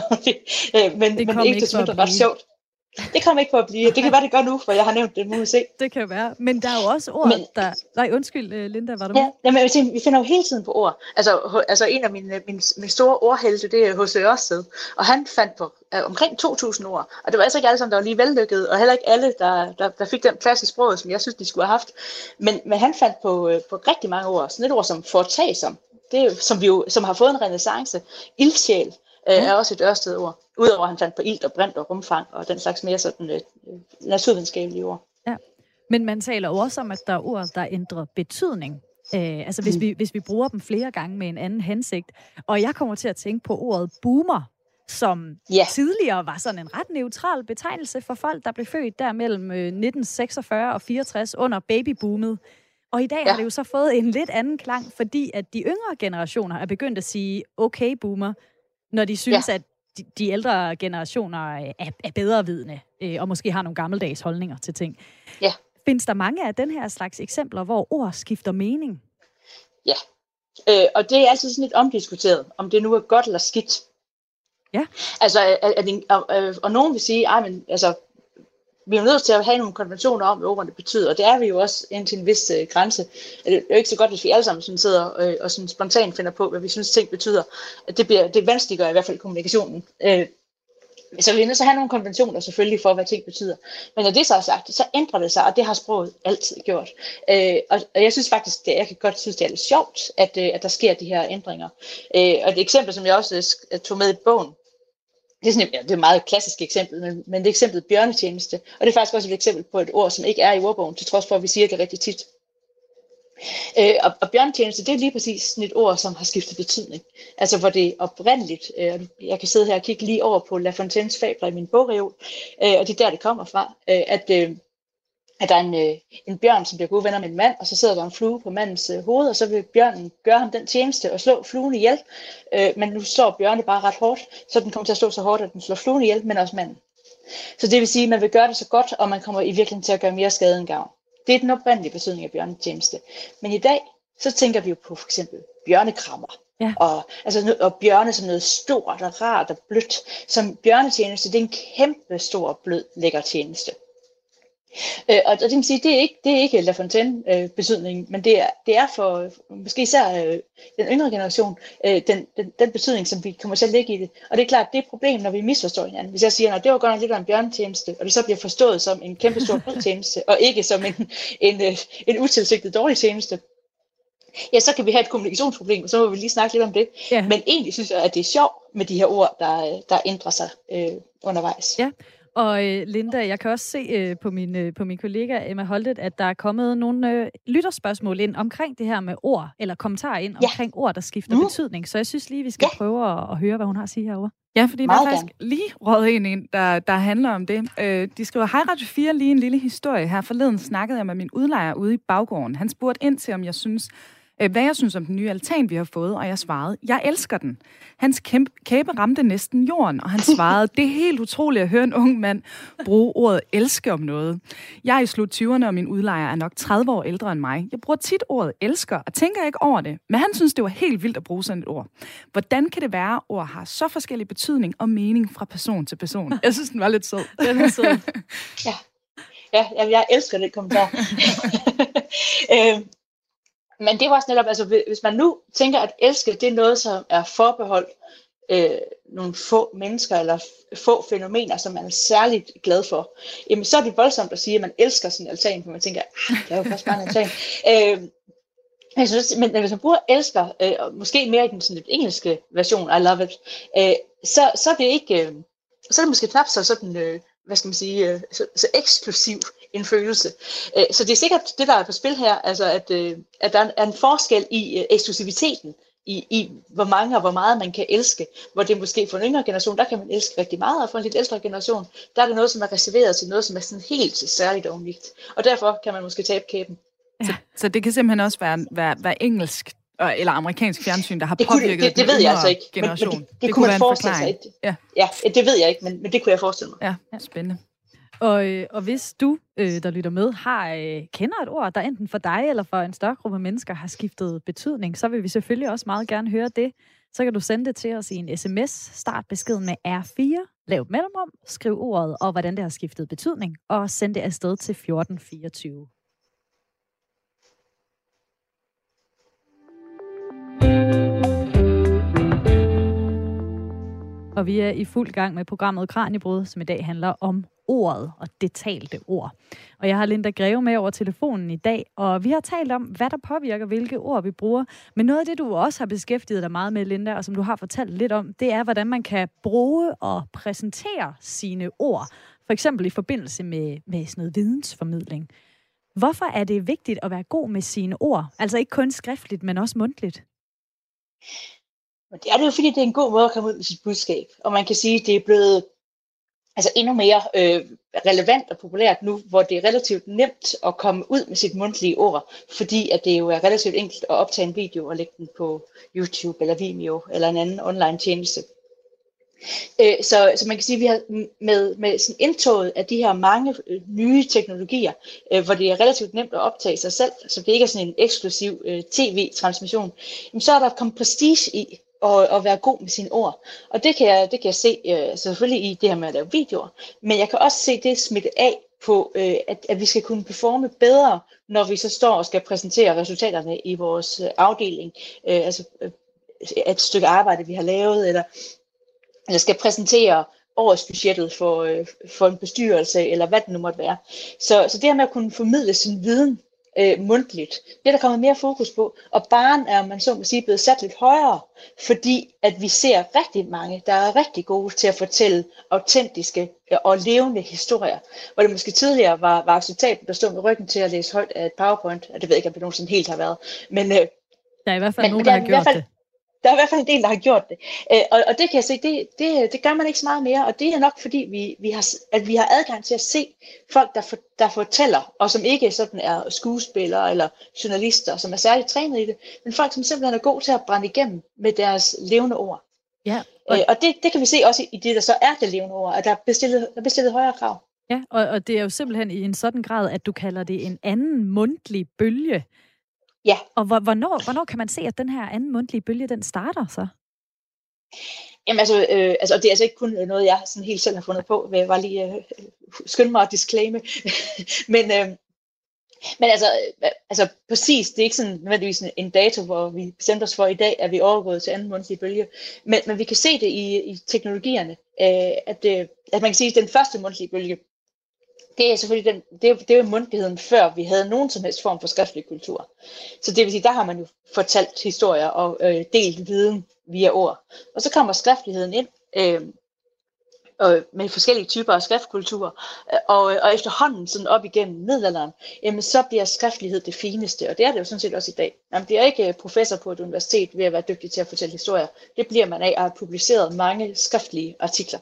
øh, men, det men ikke til mindre ret sjovt. Det kommer ikke for at blive. Det kan være, det gør nu, for jeg har nævnt det, må vi se. Det kan være. Men der er jo også ord, men, der... Nej, undskyld, Linda, var du ja, med? Ja, vi finder jo hele tiden på ord. Altså, altså en af mine, mine, mine store ordhelte, det er H C Ørsted. Og han fandt på uh, omkring to tusind ord. Og det var altså ikke alle sammen, der var lige vellykket. Og heller ikke alle, der, der, der fik den plads i sproget, som jeg synes, de skulle have haft. Men, men han fandt på, uh, på rigtig mange ord. Sådan et ord som foretagsom. Det er, som, vi jo, som har fået en renæssance. Ildsjæl. Ja. Er også et Ørsted-ord. Udover at han fandt på ilt og brint og rumfang og den slags mere sådan øh, naturvidenskabelige ord. Ja. Men man taler jo også om, at der er ord, der ændrer betydning. Øh, altså hvis, mm. vi, hvis vi bruger dem flere gange med en anden hensigt. Og jeg kommer til at tænke på ordet boomer, som yeah. tidligere var sådan en ret neutral betegnelse for folk, der blev født der mellem nitten seksogfyrre og fireogtres under babyboomet. Og i dag ja. har det jo så fået en lidt anden klang, fordi at de yngre generationer er begyndt at sige okay boomer, når de synes, ja. at de, de ældre generationer er, er bedrevidende, øh, og måske har nogle gammeldags holdninger til ting. Ja. Findes der mange af den her slags eksempler, hvor ord skifter mening? Ja, øh, og det er altid sådan lidt omdiskuteret, om det nu er godt eller skidt. Ja. Altså, at, at, og, og nogen vil sige, at altså, vi er nødt til at have nogle konventioner om, hvad ordene betyder, og det er vi jo også indtil en vis øh, grænse. Det er jo ikke så godt, hvis vi alle sammen sådan sidder øh, og sådan spontant finder på, hvad vi synes ting betyder. Det, bliver, det vanskeliggør i hvert fald kommunikationen. Øh, så vi er nødt til at have nogle konventioner selvfølgelig for, hvad ting betyder. Men når det så er sagt, så ændrer det sig, og det har sproget altid gjort. Øh, og, og jeg synes faktisk, det, jeg kan godt synes, det er lidt sjovt, at, øh, at der sker de her ændringer. Øh, og et eksempel, som jeg også øh, tog med i bogen, Det er, sådan, ja, det er et meget klassisk eksempel, men, men det er eksemplet bjørnetjeneste. Og det er faktisk også et eksempel på et ord, som ikke er i ordbogen, til trods for, at vi siger det rigtig tit. Øh, og, og bjørnetjeneste, det er lige præcis sådan et ord, som har skiftet betydning. Altså hvor det oprindeligt, øh, jeg kan sidde her og kigge lige over på La Fontaines fabler i min bogreol, øh, og det er der, det kommer fra, øh, at, øh, at der er en, øh, en bjørn, som bliver gode venner med en mand, og så sidder der en flue på mandens øh, hoved, og så vil bjørnen gøre ham den tjeneste og slå fluen ihjel. Øh, men nu slår bjørne bare ret hårdt, så den kommer til at slå så hårdt, at den slår fluen ihjel, men også manden. Så det vil sige, at man vil gøre det så godt, og man kommer i virkeligheden til at gøre mere skade end gavn. Det er den oprindelige betydning af bjørnetjeneste. Men i dag, så tænker vi jo på for eksempel bjørnekrammer. Ja. Og, altså, og bjørne som noget stort og rart og blødt. Som bjørnetjeneste, det er en kæmpe stor, blød, lækker tjeneste. Øh, og, og det vil sige, det er ikke, det er ikke La Fontaine øh, betydning, men det er, det er for måske især øh, den yngre generation, øh, den, den, den betydning, som vi kommer til at lægge i det. Og det er klart, det er et problem, når vi misforstår hinanden. Hvis jeg siger, at det var godt nok lidt af en bjørnetjeneste, og det så bliver forstået som en kæmpe stor blød tjeneste, og ikke som en, en, en, en utilsigtet dårlig tjeneste, ja, så kan vi have et kommunikationsproblem, og så må vi lige snakke lidt om det. Ja. Men egentlig synes jeg, at det er sjovt med de her ord, der, der ændrer sig øh, undervejs. Ja. Og øh, Linda, jeg kan også se øh, på, min, øh, på min kollega Emma Holtet, at der er kommet nogle øh, lytterspørgsmål ind omkring det her med ord, eller kommentarer ind ja. omkring ord, der skifter mm. betydning. Så jeg synes lige, vi skal ja. prøve at, at høre, hvad hun har at sige herovre. Ja, fordi Meget der er faktisk gerne. lige rådet en ind, der, der handler om det. Øh, de skriver, hej Radio fire, lige en lille historie. Her forleden snakkede jeg med min udlejer ude i baggården. Han spurgte ind til, om jeg synes... hvad jeg synes om den nye altan, vi har fået, og jeg svarede, jeg elsker den. Hans kæmpe, kæbe ramte næsten jorden, og han svarede, det er helt utroligt at høre en ung mand bruge ordet elske om noget. Jeg er i slut tyverne, og min udlejer er nok tredive år ældre end mig. Jeg bruger tit ordet elsker, og tænker ikke over det, men han synes, det var helt vildt at bruge sådan et ord. Hvordan kan det være, at ord har så forskellig betydning og mening fra person til person? Jeg synes, den var lidt sød. Den er sød. Ja. Ja, jeg elsker det kommentar. øhm. Men det var også netop, altså hvis man nu tænker, at elske, det er noget, som er forbeholdt øh, nogle få mennesker, eller få fænomener, som man er særligt glad for, jamen så er det voldsomt at sige, at man elsker sin altan, for man tænker, ah, det er jo faktisk bare en altan. Øh, jeg synes, men hvis man bruger elsker, øh, måske mere i den sådan lidt engelske version, I love it, øh, så, så er det ikke... Øh, så er det måske knap så sådan, øh, hvad skal man sige, øh, så, så eksklusiv en følelse. Øh, så det er sikkert det, der er på spil her, altså at, øh, at der er en forskel i øh, eksklusiviteten, i, i hvor mange og hvor meget man kan elske, hvor det måske for en yngre generation, der kan man elske rigtig meget, og for en lidt ældre generation, der er det noget, som er reserveret til noget, som er sådan helt særligt og unikt. Og derfor kan man måske tabe kæben. Ja. Så, så det kan simpelthen også være, være, være engelsk eller amerikansk fjernsyn, der har det påvirket det, det, det ved jeg altså ikke. Generation. Men, men det, det, det kunne man forestille sig. Ja. ja, det ved jeg ikke, men, men det kunne jeg forestille mig. Ja, ja. Spændende. Og, og hvis du, øh, der lytter med, har øh, kender et ord, der enten for dig eller for en større gruppe mennesker har skiftet betydning, så vil vi selvfølgelig også meget gerne høre det. Så kan du sende det til os i en sms. Start beskeden med R fire. Lav et mellemrum. Skriv ordet og hvordan det har skiftet betydning. Og send det afsted til fjorten fireogtyve. Og vi er i fuld gang med programmet Kraniebrud, som i dag handler om ordet og det talte ord. Og jeg har Linda Greve med over telefonen i dag, og vi har talt om, hvad der påvirker, hvilke ord vi bruger. Men noget af det, du også har beskæftiget dig meget med, Linda, og som du har fortalt lidt om, det er, hvordan man kan bruge og præsentere sine ord. For eksempel i forbindelse med, med sådan noget vidensformidling. Hvorfor er det vigtigt at være god med sine ord? Altså ikke kun skriftligt, men også mundtligt. Det er det jo, fordi det er en god måde at komme ud med sit budskab. Og man kan sige, at det er blevet altså endnu mere øh, relevant og populært nu, hvor det er relativt nemt at komme ud med sit mundtlige ord, fordi at det jo er relativt enkelt at optage en video og lægge den på YouTube eller Vimeo eller en anden online tjeneste. Øh, så, så man kan sige, at vi har med, med sådan indtoget af de her mange øh, nye teknologier, øh, hvor det er relativt nemt at optage sig selv, så det ikke er sådan en eksklusiv øh, tv-transmission, jamen, så er der kommet prestige i og, og være god med sine ord. Og det kan jeg, det kan jeg se øh, selvfølgelig i det her med at lave videoer, men jeg kan også se det smitte af på, øh, at, at vi skal kunne performe bedre, når vi så står og skal præsentere resultaterne i vores øh, afdeling, øh, altså øh, et stykke arbejde, vi har lavet, eller, eller skal præsentere årsbudgettet for, øh, for en bestyrelse, eller hvad det nu måtte være. Så, så det her med at kunne formidle sin viden Øh, mundtligt. Det er der kommet mere fokus på, og barren er, man så må sige, blevet sat lidt højere, fordi at vi ser rigtig mange, der er rigtig gode til at fortælle autentiske og levende historier, hvor det måske tidligere var, var acceptabelt at stå med ryggen til at læse højt af et PowerPoint, og det ved jeg ikke, om det nogensinde helt har været, men øh, der er i hvert fald men, nogen, der der har gjort fald, det. Der er i hvert fald en del, der har gjort det. Øh, og, og det kan jeg se, det, det, det gør man ikke så meget mere, og det er nok fordi, vi, vi har, at vi har adgang til at se folk, der, for, der fortæller, og som ikke sådan er skuespillere eller journalister, som er særligt trænet i det, men folk, som simpelthen er gode til at brænde igennem med deres levende ord. Ja, og øh, og det, det kan vi se også i det, der så er det levende ord, at der er bestillet, der er bestillet højere krav. Ja, og, og det er jo simpelthen i en sådan grad, at du kalder det en anden mundtlig bølge. Ja. Og hvornår, hvornår kan man se, at den her anden mundtlige bølge, den starter så? Jamen altså, øh, altså, det er altså ikke kun noget, jeg sådan helt selv har fundet på, vil jeg bare lige øh, skynde mig at disclaime. men, øh, men altså, øh, altså, præcis, det er ikke sådan nødvendigvis en, en dato, hvor vi bestemte os for i dag, at vi er overgået til anden mundtlige bølge. Men, men vi kan se det i, i teknologierne, øh, at, øh, at man kan sige, at den første mundtlige bølge, det er selvfølgelig den, det er, det er jo mundtligheden, før vi havde nogen som helst form for skriftlig kultur. Så det vil sige, der har man jo fortalt historier og øh, delt viden via ord. Og så kommer skriftligheden ind øh, øh, med forskellige typer af skriftkultur. Og, og efterhånden sådan op igennem middelalderen, jamen, så bliver skriftlighed det fineste. Og det er det jo sådan set også i dag. Man bliver ikke professor på et universitet ved at være dygtig til at fortælle historier. Det bliver man af at have publiceret mange skriftlige artikler.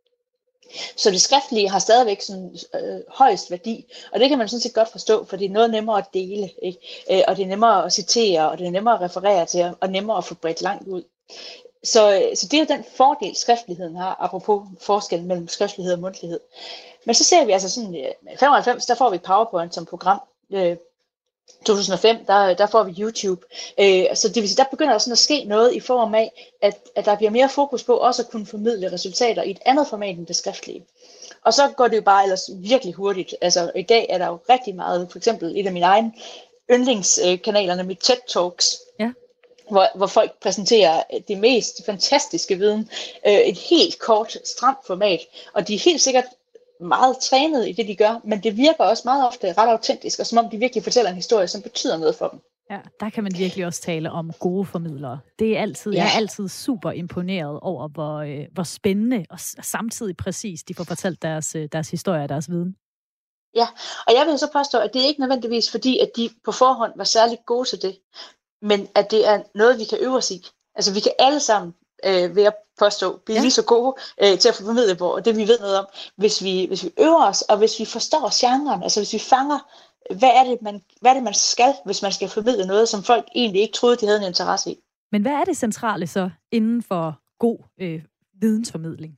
Så det skriftlige har stadigvæk sådan, øh, højst værdi, og det kan man sådan set godt forstå, for det er noget nemmere at dele, ikke? Øh, og det er nemmere at citere, og det er nemmere at referere til, og nemmere at få bredt langt ud. Så, så det er jo den fordel, skriftligheden har, apropos forskellen mellem skriftlighed og mundtlighed. Men så ser vi altså sådan, i femoghalvfems, der får vi PowerPoint som program. Øh, to tusind og fem, der, der får vi YouTube. Øh, så det vil sige, der begynder der sådan at ske noget i form af, at, at der bliver mere fokus på også at kunne formidle resultater i et andet format end det skriftlige. Og så går det jo bare ellers virkelig hurtigt. Altså i dag er der jo rigtig meget, for eksempel et af mine egne yndlingskanaler, nemlig TED Talks, ja. hvor, hvor folk præsenterer det mest fantastiske viden. Øh, et helt kort, stramt format. Og de er helt sikkert meget trænet i det, de gør, men det virker også meget ofte ret autentisk, og som om de virkelig fortæller en historie, som betyder noget for dem. Ja, der kan man virkelig også tale om gode formidlere. Det er altid, ja. Jeg er altid super imponeret over, hvor, øh, hvor spændende og samtidig præcis de får fortalt deres, deres historie og deres viden. Ja, og jeg vil så påstå, at det er ikke nødvendigvis fordi, at de på forhånd var særlig gode til det, men at det er noget, vi kan øve os i. Altså vi kan alle sammen, øh, vil jeg påstå, blive ja. lige så gode øh, til at formidle på, og det vi ved noget om, hvis vi, hvis vi øver os, og hvis vi forstår genren, altså hvis vi fanger, hvad er det, man, hvad er det, man skal, hvis man skal formidle noget, som folk egentlig ikke troede, de havde en interesse i. Men hvad er det centrale så inden for god øh, vidensformidling?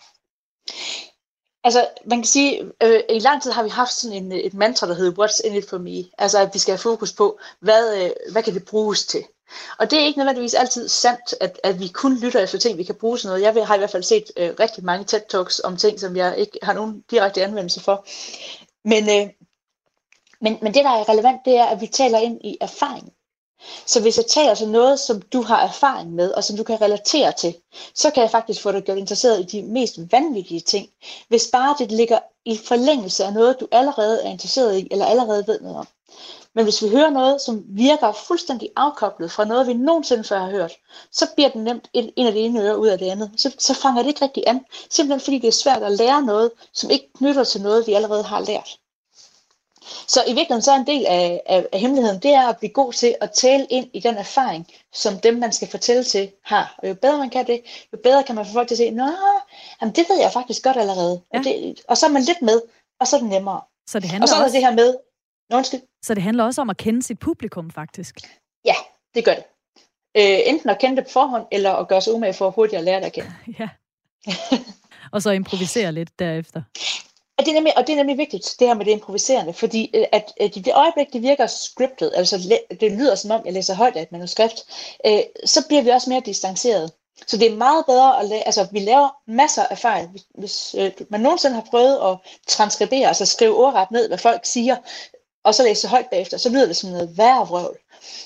Altså, man kan sige, øh, i lang tid har vi haft sådan en, et mantra, der hedder What's in it for me? Altså, at vi skal have fokus på, hvad, øh, hvad kan det bruges til? Og det er ikke nødvendigvis altid sandt, at, at vi kun lytter efter ting, vi kan bruge til noget. Jeg har i hvert fald set øh, rigtig mange TED-talks om ting, som jeg ikke har nogen direkte anvendelse for. Men, øh, men, men det, der er relevant, det er, at vi taler ind i erfaring. Så hvis jeg taler til noget, som du har erfaring med, og som du kan relatere til, så kan jeg faktisk få dig gjort interesseret i de mest vanvittige ting. Hvis bare det ligger i forlængelse af noget, du allerede er interesseret i, eller allerede ved noget om. Men hvis vi hører noget, som virker fuldstændig afkoblet fra noget, vi nogensinde før har hørt, så bliver den nemt en af det ene øre ud af det andet. Så, så fanger det ikke rigtig an. Simpelthen fordi det er svært at lære noget, som ikke knytter til noget, vi allerede har lært. Så i virkeligheden så er en del af, af, af hemmeligheden, det er at blive god til at tale ind i den erfaring, som dem, man skal fortælle til, har. Og jo bedre man kan det, jo bedre kan man få folk til at sige, nå, jamen, det ved jeg faktisk godt allerede. Ja. Og, det, og så er man lidt med, og så er det nemmere. Så det handler og så er der også... det her med... Nå, så det handler også om at kende sit publikum, faktisk? Ja, det gør det. Øh, enten at kende det på forhånd, eller at gøre sig umage for hurtigt at lære det at kende. Ja. Og så improvisere lidt derefter. Og det, er nemlig, og det er nemlig vigtigt, det her med det improviserende, fordi at, at i det øjeblik, det virker scriptet, altså det lyder som om, jeg læser højt af et manuskript, øh, så bliver vi også mere distanceret. Så det er meget bedre at lave, altså vi laver masser af fejl. Hvis, hvis øh, man nogensinde har prøvet at transkribere, altså skrive ordret ned, hvad folk siger, og så læse højt bagefter, så lyder det som noget værre vrøvl.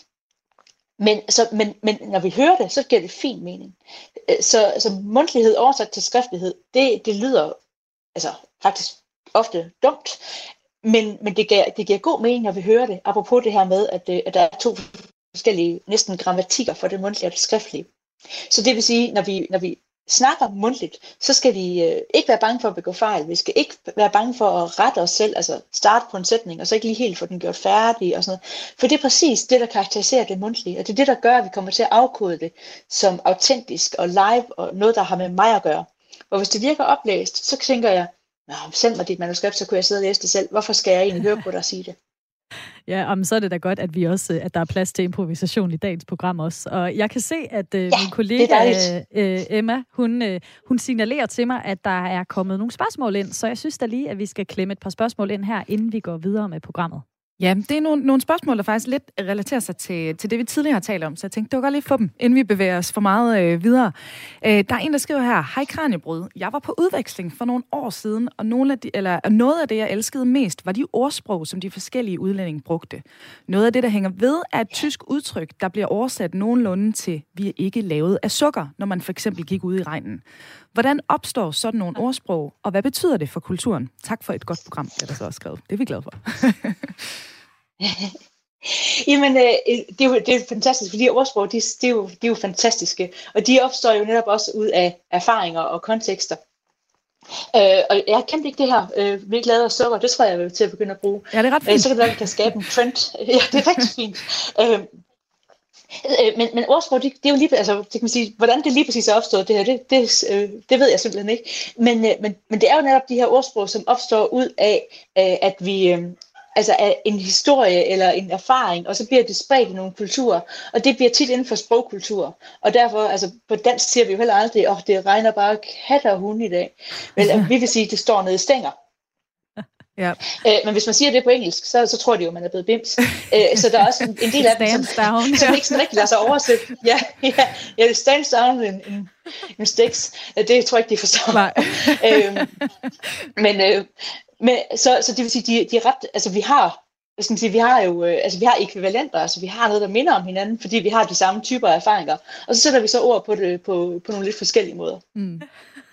Men, så, men, men når vi hører det, så giver det fin mening. Så, så mundtlighed oversat til skriftlighed, det, det lyder altså faktisk ofte dumt, men, men det, giver, det giver god mening, når vi hører det, apropos det her med, at, at der er to forskellige næsten grammatikker for det mundtlige og det skriftlige. Så det vil sige, når vi, når vi snakker mundtligt, så skal vi øh, ikke være bange for at begå fejl. Vi skal ikke være bange for at rette os selv, altså starte på en sætning, og så ikke lige helt få den gjort færdig og sådan noget. For det er præcis det, der karakteriserer det mundtlige, og det er det, der gør, at vi kommer til at afkode det som autentisk og live, og noget, der har med mig at gøre. Og hvis det virker oplæst, så tænker jeg, send mig dit manuskript, så kunne jeg sidde og læse det selv. Hvorfor skal jeg egentlig høre på dig og sige det? Ja, men så er det da godt, at vi også, at der er plads til improvisation i dagens program også. Og jeg kan se, at uh, ja, min kollega uh, Emma, hun, uh, hun signalerer til mig, at der er kommet nogle spørgsmål ind. Så jeg synes da lige, at vi skal klemme et par spørgsmål ind her, inden vi går videre med programmet. Ja, det er nogle, nogle spørgsmål, der faktisk lidt relaterer sig til, til det, vi tidligere har talt om. Så jeg tænkte, det var godt lige få dem, inden vi bevæger os for meget øh, videre. Øh, der er en, der skriver her, hej Kraniebrud, jeg var på udveksling for nogle år siden, og nogle af de, eller, noget af det, jeg elskede mest, var de ordsprog, som de forskellige udlændinge brugte. Noget af det, der hænger ved, er et tysk udtryk, der bliver oversat nogenlunde til, vi er ikke lavet af sukker, når man for eksempel gik ud i regnen. Hvordan opstår sådan nogle ordsprog, og hvad betyder det for kulturen? Tak for et godt program, det er der så også skrevet. Det er vi glade for. Jamen, øh, det, er jo, det er jo fantastisk, fordi ordsprog, de, de, er jo, de er jo fantastiske, og de opstår jo netop også ud af erfaringer og kontekster. Øh, og jeg kendte ikke det her, øh, vi er ikke lavet af sukker, det tror jeg, jeg vil til at begynde at bruge. Ja, det er ret fint. Øh, så kan det være, at vi kan skabe en trend. Ja, det er rigtig fint. Øh, Men, men ordsprog, det, det er jo lige, altså, det kan man sige, hvordan det lige præcis er opstået, det her, det, det, øh, det ved jeg simpelthen ikke. Men, øh, men, men det er jo netop de her ordsprog, som opstår ud af, øh, at vi, øh, altså af en historie eller en erfaring, og så bliver det spredt i nogle kulturer, og det bliver tit inden for sprogkultur. Og derfor, altså på dansk siger vi jo heller aldrig, åh, oh, det regner bare katter og hunde i dag. Men vi vil sige, at det står nede i stænger. Ja. Øh, men hvis man siger det på engelsk, så, så tror de jo, man er blevet bims. Øh, så der er også en, en del af dem, som, down, som ikke sådan rigtig lader sig oversætte. Ja, ja, ja, stands down in, in, in sticks. Det tror jeg ikke, de forstår. Nej. øh, men øh, men så, så det vil sige, de, de er ret, altså vi har, hvad skal man sige, vi har jo, øh, altså vi har ekvivalenter, altså vi har noget, der minder om hinanden, fordi vi har de samme typer af erfaringer. Og så sætter vi så ord på det på, på nogle lidt forskellige måder. Mm.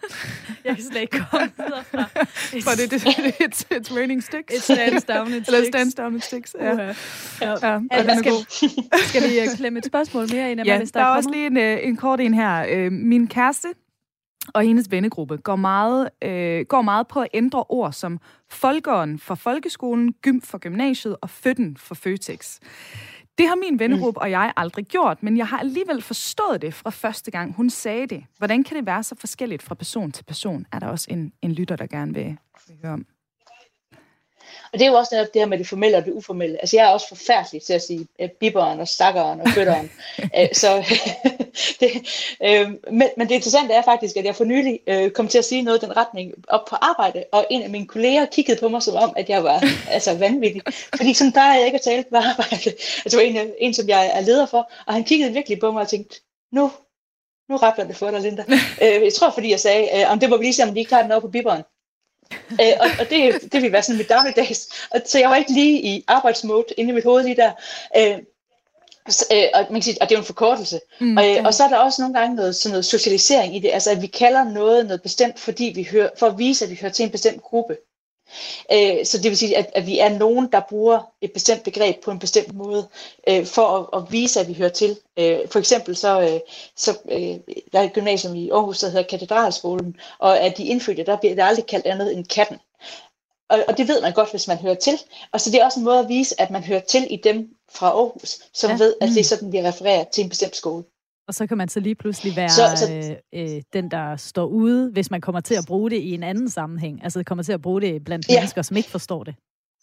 Jeg kan slet ikke komme videre fra. For det, det, it's, it's raining sticks. It stands down in sticks. Eller stands down in sticks, ja. Uh-huh. Ja. Ja, Altså, skal, skal vi uh, klemme et spørgsmål mere ind, ja, hvis der, der er, er også lige en, uh, en kort en her. Uh, min kæreste og hendes vennegruppe går meget, øh, går meget på at ændre ord som folkeren for folkeskolen, gym for gymnasiet og føtten for Føtex. Det har min vennegruppe og jeg aldrig gjort, men jeg har alligevel forstået det fra første gang, hun sagde det. Hvordan kan det være så forskelligt fra person til person? Er der også en, en lytter, der gerne vil, vil høre om? Og det er jo også netop det her med det formelle og det uformelle. Altså jeg er også forfærdelig til at sige uh, bibberen og stakkeren og føtteren. uh, så, det, uh, men, men det interessante er faktisk, at jeg for nylig uh, kom til at sige noget i den retning op på arbejde, og en af mine kolleger kiggede på mig som om, at jeg var altså vanvittig. Fordi sådan der er jeg ikke at tale på arbejde. Altså en, en, som jeg er leder for, og han kiggede virkelig på mig og tænkte, nu, nu rappler det for dig, Linda. uh, jeg tror, fordi jeg sagde, uh, om det må vi lige se, om de er klar den over på bibberen. øh, og, og det, det vil være sådan mit dagligdags. Og, så jeg var ikke lige i arbejdsmode inde i mit hoved lige der. Øh, øh, og, man kan sige, og det er jo en forkortelse. Mm, og, øh, og så er der også nogle gange noget, sådan noget socialisering i det. Altså at vi kalder noget noget bestemt, fordi vi hører, for at vise, at vi hører til en bestemt gruppe. Øh, så det vil sige, at, at vi er nogen, der bruger et bestemt begreb på en bestemt måde, øh, for at, at vise, at vi hører til. Øh, for eksempel så, øh, så øh, der er et gymnasium i Aarhus, der hedder Katedralskolen, og at de indfødte, der bliver det aldrig kaldt andet end katten. Og, og det ved man godt, hvis man hører til. Og så det er også en måde at vise, at man hører til i dem fra Aarhus, som ja. ved, at det er sådan, vi refererer til en bestemt skole. Og så kan man så lige pludselig være så, så, øh, øh, den, der står ude, hvis man kommer til at bruge det i en anden sammenhæng. Altså kommer til at bruge det blandt ja. mennesker, som ikke forstår det.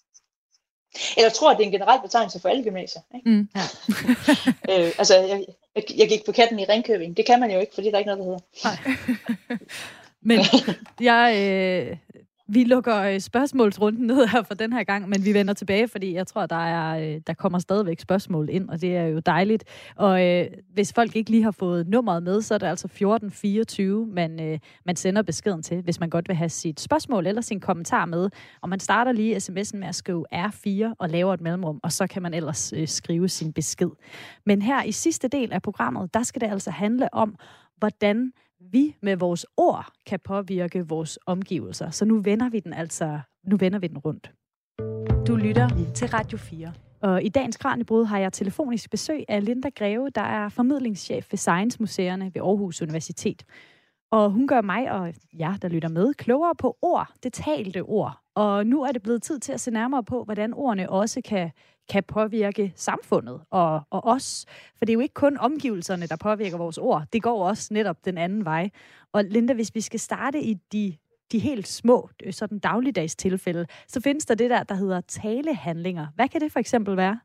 Eller tror, at det er en generel betegnelse for alle gymnasier. Ikke? Mm, ja. øh, altså, jeg, jeg, jeg gik på Katten i Ringkøbing. Det kan man jo ikke, fordi der er ikke noget, der hedder. Nej. Men jeg... Øh, Vi lukker spørgsmålsrunden ned her for den her gang, men vi vender tilbage, fordi jeg tror, der er der kommer stadigvæk spørgsmål ind, og det er jo dejligt. Og øh, hvis folk ikke lige har fået nummeret med, så er det altså fjorten fireogtyve, man, øh, man sender beskeden til, hvis man godt vil have sit spørgsmål eller sin kommentar med. Og man starter lige sms'en med at skrive R fire og laver et mellemrum, og så kan man ellers øh, skrive sin besked. Men her i sidste del af programmet, der skal det altså handle om, hvordan vi med vores ord kan påvirke vores omgivelser. Så nu vender vi den altså, nu vender vi den rundt. Du lytter til Radio fire. Og i dagens Kraniebrud har jeg telefonisk besøg af Linda Greve, der er formidlingschef ved Science Museerne ved Aarhus Universitet. Og hun gør mig og jer, der lytter med, klogere på ord, det talte ord. Og nu er det blevet tid til at se nærmere på, hvordan ordene også kan, kan påvirke samfundet og, og os. For det er jo ikke kun omgivelserne, der påvirker vores ord. Det går også netop den anden vej. Og Linda, hvis vi skal starte i de, de helt små, sådan dagligdags tilfælde, så findes der det der, der hedder talehandlinger. Hvad kan det for eksempel være?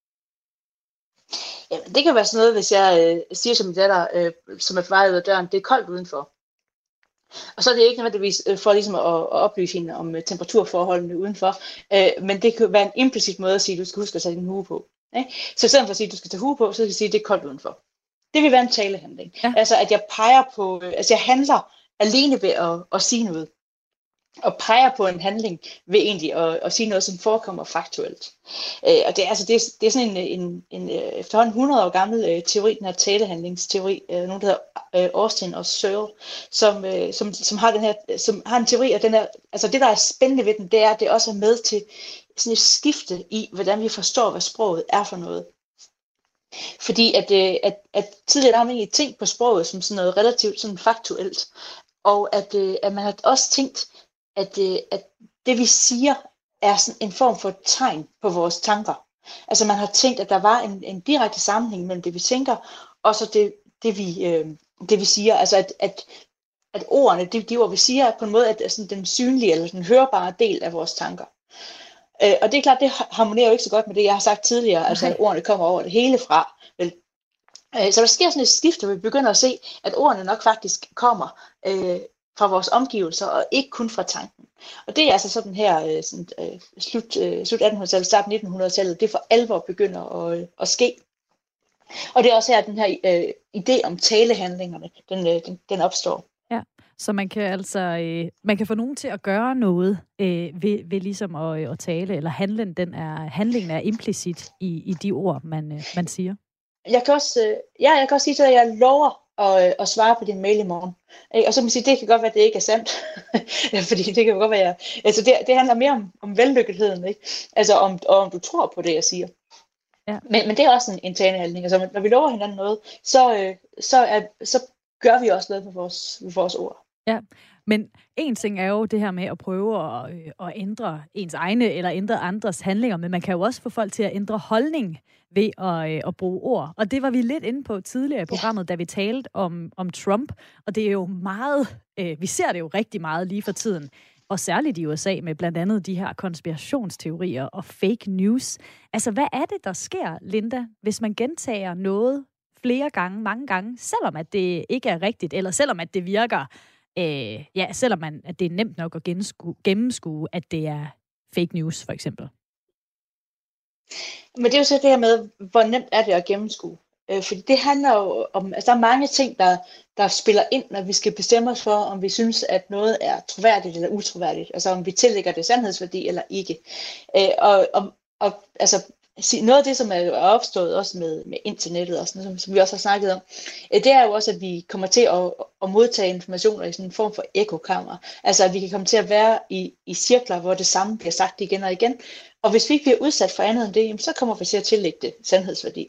Jamen, det kan være sådan noget, hvis jeg øh, siger som det der, øh, som er på vej ud af døren, det er koldt udenfor. Og så er det ikke nødvendigvis for ligesom at, at oplyse hende om temperaturforholdene udenfor, øh, men det kan være en implicit måde at sige, at du skal huske at tage din hue på. Ikke? Så i stedet for at sige, at du skal tage hue på, så skal jeg sige, at det er koldt udenfor. Det vil være en talehandling. Ja. Altså at jeg peger på, øh, altså jeg handler alene ved at, at sige noget. Og peger på en handling ved egentlig at, at sige noget, som forekommer faktuelt. Øh, og det er, altså, det er, det er sådan en, en, en efterhånden hundrede år gammel øh, teori, den her talehandlingsteori, øh, nogen der hedder øh, Austin og Searle, som, øh, som, som, har den her, som har en teori, og den er, altså det der er spændende ved den, det er, at det også er med til sådan et skifte i, hvordan vi forstår, hvad sproget er for noget. Fordi at, øh, at, at tidligere har man ikke tænkt på sproget som sådan noget relativt sådan faktuelt, og at, øh, at man har også tænkt, At, at det vi siger er sådan en form for et tegn på vores tanker. Altså man har tænkt, at der var en, en direkte sammenhæng mellem det vi tænker, og så det, det, vi, øh, det vi siger. Altså at, at, at ordene, de, de ord vi siger, på en måde er sådan den synlige eller den hørbare del af vores tanker. Øh, og det er klart, det harmonerer jo ikke så godt med det, jeg har sagt tidligere, okay. Altså at ordene kommer over det hele fra. Vel? Øh, så der sker sådan et skift, hvor vi begynder at se, at ordene nok faktisk kommer øh, fra vores omgivelser, og ikke kun fra tanken. Og det er altså sådan her, sådan, uh, slut, uh, slut attenhundredetallet, start nittenhundredetallet, det for alvor begynder at, uh, at ske. Og det er også her, at den her uh, idé om talehandlingerne, den, uh, den, den opstår. Ja, så man kan altså, øh, man kan få nogen til at gøre noget øh, ved, ved ligesom at, at tale, eller handlen, den er, handlingen er implicit i, i de ord, man, øh, man siger. Jeg kan også, uh, ja, jeg kan også sige til dig, at jeg lover, og, og svare på din mail i morgen. Og så må man sige, det kan godt være, at det ikke er sandt. Fordi det kan godt være, altså det, det handler mere om, om vellykketheden, ikke? Altså om, om du tror på det, jeg siger. Ja. Men, men det er også en, en tanehandling. Altså når vi lover hinanden noget, så, øh, så, er, så gør vi også noget med vores, med vores ord. Ja, men en ting er jo det her med at prøve at, øh, at ændre ens egne eller ændre andres handlinger, men man kan jo også få folk til at ændre holdning ved at, øh, at bruge ord. Og det var vi lidt inde på tidligere i programmet, ja. Da vi talte om, om Trump. Og det er jo meget, øh, vi ser det jo rigtig meget lige for tiden, og særligt i U S A med blandt andet de her konspirationsteorier og fake news. Altså, hvad er det, der sker, Linda, hvis man gentager noget flere gange, mange gange, selvom at det ikke er rigtigt, eller selvom at det virker, øh, ja, selvom man, at det er nemt nok at gennemskue, gennemskue, at det er fake news, for eksempel? Men det er jo så det her med, hvor nemt er det at gennemskue. Øh, fordi det handler jo om, altså der er mange ting, der, der spiller ind, når vi skal bestemme os for, om vi synes, at noget er troværdigt eller utroværdigt. Altså om vi tillægger det sandhedsværdi eller ikke. Øh, og, og, og altså noget af det, som er opstået også med, med internettet, og sådan, som, som vi også har snakket om, det er jo også, at vi kommer til at, at modtage informationer i sådan en form for ekokammer. Altså at vi kan komme til at være i, i cirkler, hvor det samme bliver sagt igen og igen. Og hvis vi ikke bliver udsat for andet end det, så kommer vi til at tillægge det sandhedsværdi.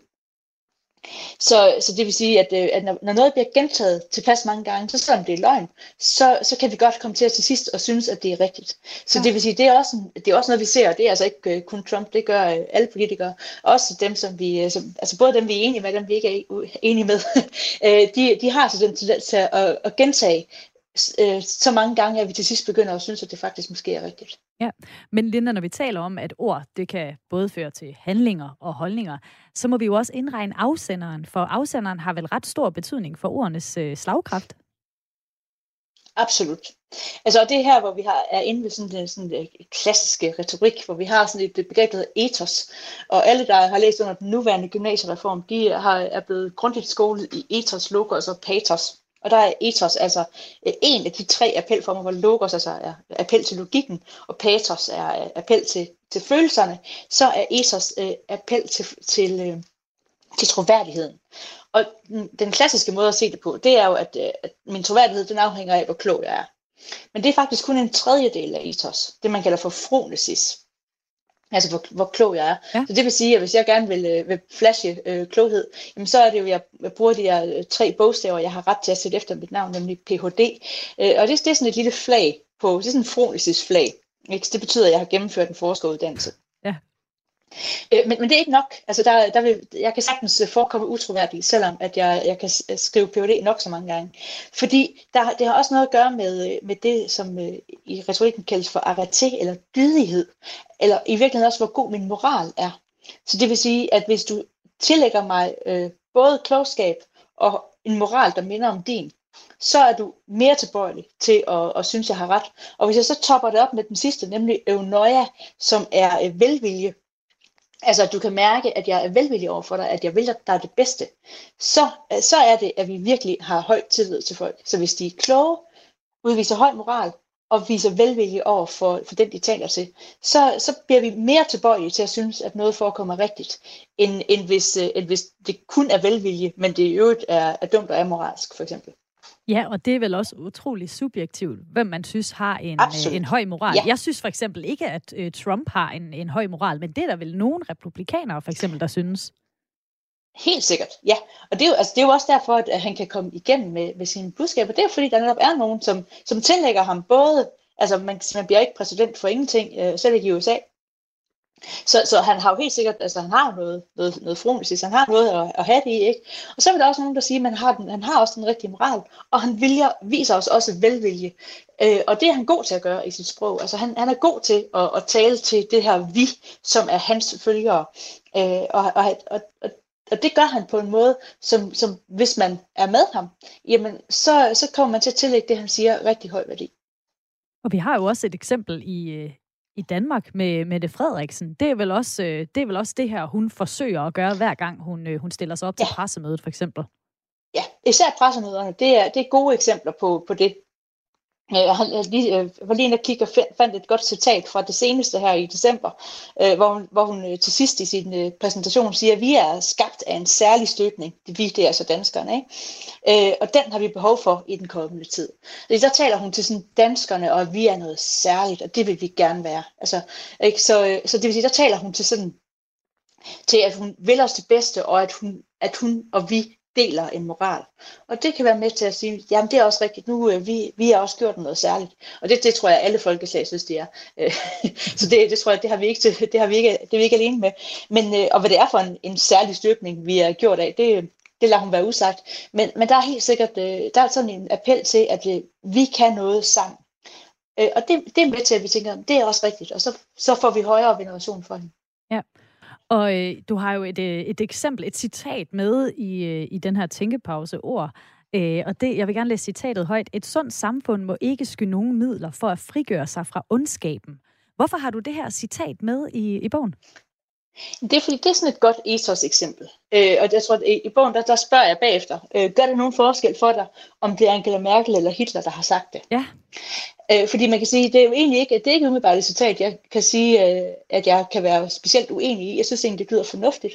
Så, så det vil sige, at, at når noget bliver gentaget tilpas mange gange, så selvom det er løgn, så, så kan vi godt komme til at til sidst og synes, at det er rigtigt. Så ja. Det vil sige, det er, også, det er også noget, vi ser, og det er altså ikke kun Trump, det gør alle politikere. Også dem, som vi, som, altså både dem, vi er enige med, og dem, vi ikke er enige med, de, de har så den tendens til at, at gentage så mange gange, at vi til sidst begynder at synes, at det faktisk måske er rigtigt. Ja, men Linda, når vi taler om, at ord, det kan både føre til handlinger og holdninger, så må vi jo også indregne afsenderen, for afsenderen har vel ret stor betydning for ordenes øh, slagkraft? Absolut. Altså og det er her, hvor vi har, er inde ved sådan en sådan en klassiske retorik, hvor vi har sådan et begreb, der hedder ethos. Og alle, der har læst under den nuværende gymnasiereform, de har, er blevet grundigt skolet i ethos, logos og pathos. Og der er ethos altså en af de tre appelformer, hvor logos altså er appel til logikken, og pathos er appel til, til følelserne, så er ethos øh, appel til, til, øh, til troværdigheden. Og den, den klassiske måde at se det på, det er jo, at, at min troværdighed, den afhænger af, hvor klog jeg er. Men det er faktisk kun en tredjedel af ethos, det man kalder for phronesis. Altså hvor, hvor klog jeg er. Ja. Så det vil sige, at hvis jeg gerne vil, vil flashe øh, kloghed, jamen, så er det jo, at jeg bruger de her øh, tre bogstaver, jeg har ret til at sætte efter mit navn, nemlig P H D. Øh, og det, det er sådan et lille flag på, det er sådan en phronesis flag. Ikke? Det betyder, at jeg har gennemført en forskeruddannelse. Ja. Øh, men, men det er ikke nok. Altså der, der vil, jeg kan sagtens forekomme utroværdig, selvom at jeg, jeg kan skrive P H D nok så mange gange. Fordi der, det har også noget at gøre med, med det, som øh, i retorikken kaldes for arete eller dydighed. Eller i virkeligheden også, hvor god min moral er. Så det vil sige, at hvis du tillægger mig øh, både klogskab og en moral, der minder om din, så er du mere tilbøjelig til at, at synes, jeg har ret. Og hvis jeg så topper det op med den sidste, nemlig eunoia, som er øh, velvilje, altså at du kan mærke, at jeg er velvillig over for dig, at jeg vil dig det bedste, så, så er det, at vi virkelig har høj tillid til folk. Så hvis de er kloge, udviser høj moral, og viser velvilje over for, for den, de taler til, så, så bliver vi mere tilbøjelige til at synes, at noget forekommer rigtigt, end, end, hvis, end hvis det kun er velvilje, men det i øvrigt er, er dumt og amoralsk, for eksempel. Ja, og det er vel også utroligt subjektivt, hvem man synes har en, en høj moral. Ja. Jeg synes for eksempel ikke, at uh, Trump har en, en høj moral, men det er der vel nogle republikanere for eksempel, der synes. Helt sikkert, ja. Og det er, jo, altså, det er jo også derfor, at han kan komme igennem med, med sine budskaber. Det er jo fordi, der netop er nogen, som, som tillægger ham både, altså man, man bliver ikke præsident for ingenting, øh, selv ikke i U S A. Så, så han har jo helt sikkert, altså han har noget, noget, noget fromelig, han har noget at, at have det i, ikke? Og så er der også nogen, der siger, at man har den, han har også den rigtige moral, og han viljer, viser os også velvilje. Øh, og det er han god til at gøre i sit sprog. Altså han, han er god til at, at tale til det her vi, som er hans følgere. Øh, og, og, og, og Og det gør han på en måde, som, som hvis man er med ham, jamen så, så kommer man til at tillægge det, han siger, rigtig høj værdi. Og vi har jo også et eksempel i, i Danmark med Mette Frederiksen. Det er, vel også, det er vel også det her, hun forsøger at gøre, hver gang hun, hun stiller sig op ja. til pressemødet, for eksempel. Ja, især pressemøderne, det er, det er gode eksempler på, på det. Jeg har lige, øh, var lige inde og kigge og find, fandt et godt citat fra det seneste her i december, øh, hvor hun, hvor hun øh, til sidst i sin øh, præsentation siger, at vi er skabt af en særlig støbning. Det vi, det er altså danskerne, ikke? Øh, og den har vi behov for i den kommende tid. Så der taler hun til sådan danskerne, og at vi er noget særligt, og det vil vi gerne være. Altså, ikke? Så, øh, så det vil sige, der taler hun til sådan, til at hun vil os det bedste, og at hun, at hun og vi deler en moral. Og det kan være med til at sige, jamen det er også rigtigt, nu øh, vi, vi har også gjort noget særligt. Og det, det tror jeg, alle folkeslag synes, det er. Så det, det tror jeg, det har vi ikke, det har vi ikke, det er vi ikke alene med. Men, øh, og hvad det er for en, en særlig støbning, vi har gjort af, det, det lader hun være usagt. Men, men der er helt sikkert, øh, der er sådan en appel til, at øh, vi kan noget sammen. Øh, og det, det er med til, at vi tænker, det er også rigtigt, og så, så får vi højere veneration for hende. Ja. Og øh, du har jo et, øh, et eksempel, et citat med i, øh, i den her tænkepause-ord. Øh, og det, jeg vil gerne læse citatet højt. Et sundt samfund må ikke sky nogen midler for at frigøre sig fra ondskaben. Hvorfor har du det her citat med i, i bogen? Det er fordi, det er sådan et godt ethos-eksempel. Øh, og jeg tror, at i bogen, der, der spørger jeg bagefter, øh, gør det nogen forskel for dig, om det er Angela Merkel eller Hitler, der har sagt det? Ja. Øh, fordi man kan sige, det er jo egentlig ikke, det er ikke umiddelbart et citat, jeg kan sige, øh, at jeg kan være specielt uenig i. Jeg synes egentlig, det lyder fornuftigt.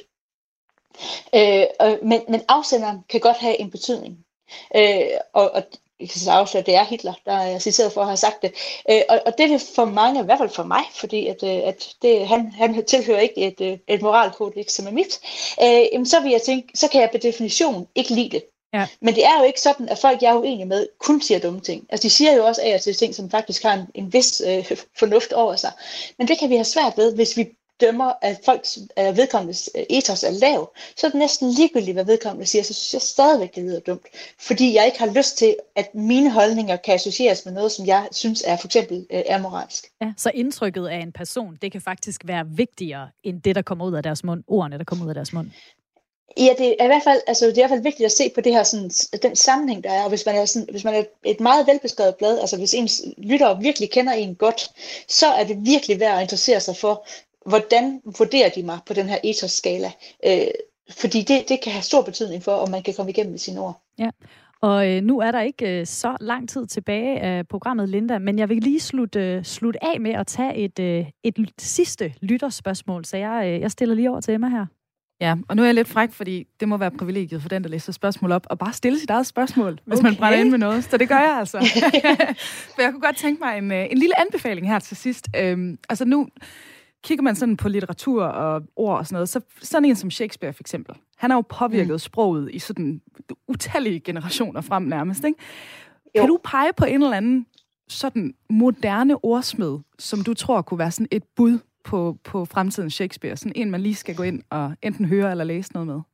Øh, og, men, men afsenderen kan godt have en betydning. Øh, og, og jeg kan så afsløre, at det er Hitler, der er citeret for at have sagt det. Øh, og, og det er det for mange, i hvert fald for mig, fordi at, at det, han, han tilhører ikke et, et moralkodex, som er mit. Øh, jamen, så vil jeg tænke, så kan jeg på definition ikke lide det. Ja. Men det er jo ikke sådan, at folk, jeg er uenige med, kun siger dumme ting. Altså, de siger jo også af og til ting, som faktisk har en, en vis øh, fornuft over sig. Men det kan vi have svært ved, hvis vi dømmer, at folks øh, vedkommendes øh, ethos er lav. Så er det næsten ligegyldigt, hvad vedkommende siger, så synes jeg stadigvæk, det lyder dumt. Fordi jeg ikke har lyst til, at mine holdninger kan associeres med noget, som jeg synes er for eksempel øh, er moralsk. Ja, så indtrykket af en person, det kan faktisk være vigtigere, end det, der kommer ud af deres mund, ordene, der kommer ud af deres mund. Ja, det er i hvert fald, altså, det er i hvert fald vigtigt at se på det her, sådan, den sammenhæng, der er. Og hvis man er, sådan, hvis man er et meget velbeskrevet blad, altså hvis ens lyttere virkelig kender en godt, så er det virkelig værd at interessere sig for, hvordan vurderer de mig på den her ethos-skala. Øh, fordi det, det kan have stor betydning for, om man kan komme igennem med sine ord. Ja. Og øh, nu er der ikke øh, så lang tid tilbage af programmet, Linda, men jeg vil lige slutte, øh, slutte af med at tage et, øh, et sidste lytterspørgsmål, så jeg, øh, jeg stiller lige over til Emma her. Ja, og nu er jeg lidt fræk, fordi det må være privilegiet for den, der læser spørgsmål op, og bare stille sit eget spørgsmål, hvis okay. man brænder ind med noget. Så det gør jeg altså. For jeg kunne godt tænke mig en, en lille anbefaling her til sidst. Øhm, altså nu kigger man sådan på litteratur og ord og sådan noget, så sådan en som Shakespeare for eksempel, han har jo påvirket mm. sproget i sådan utallige generationer frem nærmest, ikke? Kan du pege på en eller anden sådan moderne ordsmed, som du tror kunne være sådan et bud på, på fremtidens Shakespeare? Sådan en, man lige skal gå ind og enten høre eller læse noget med.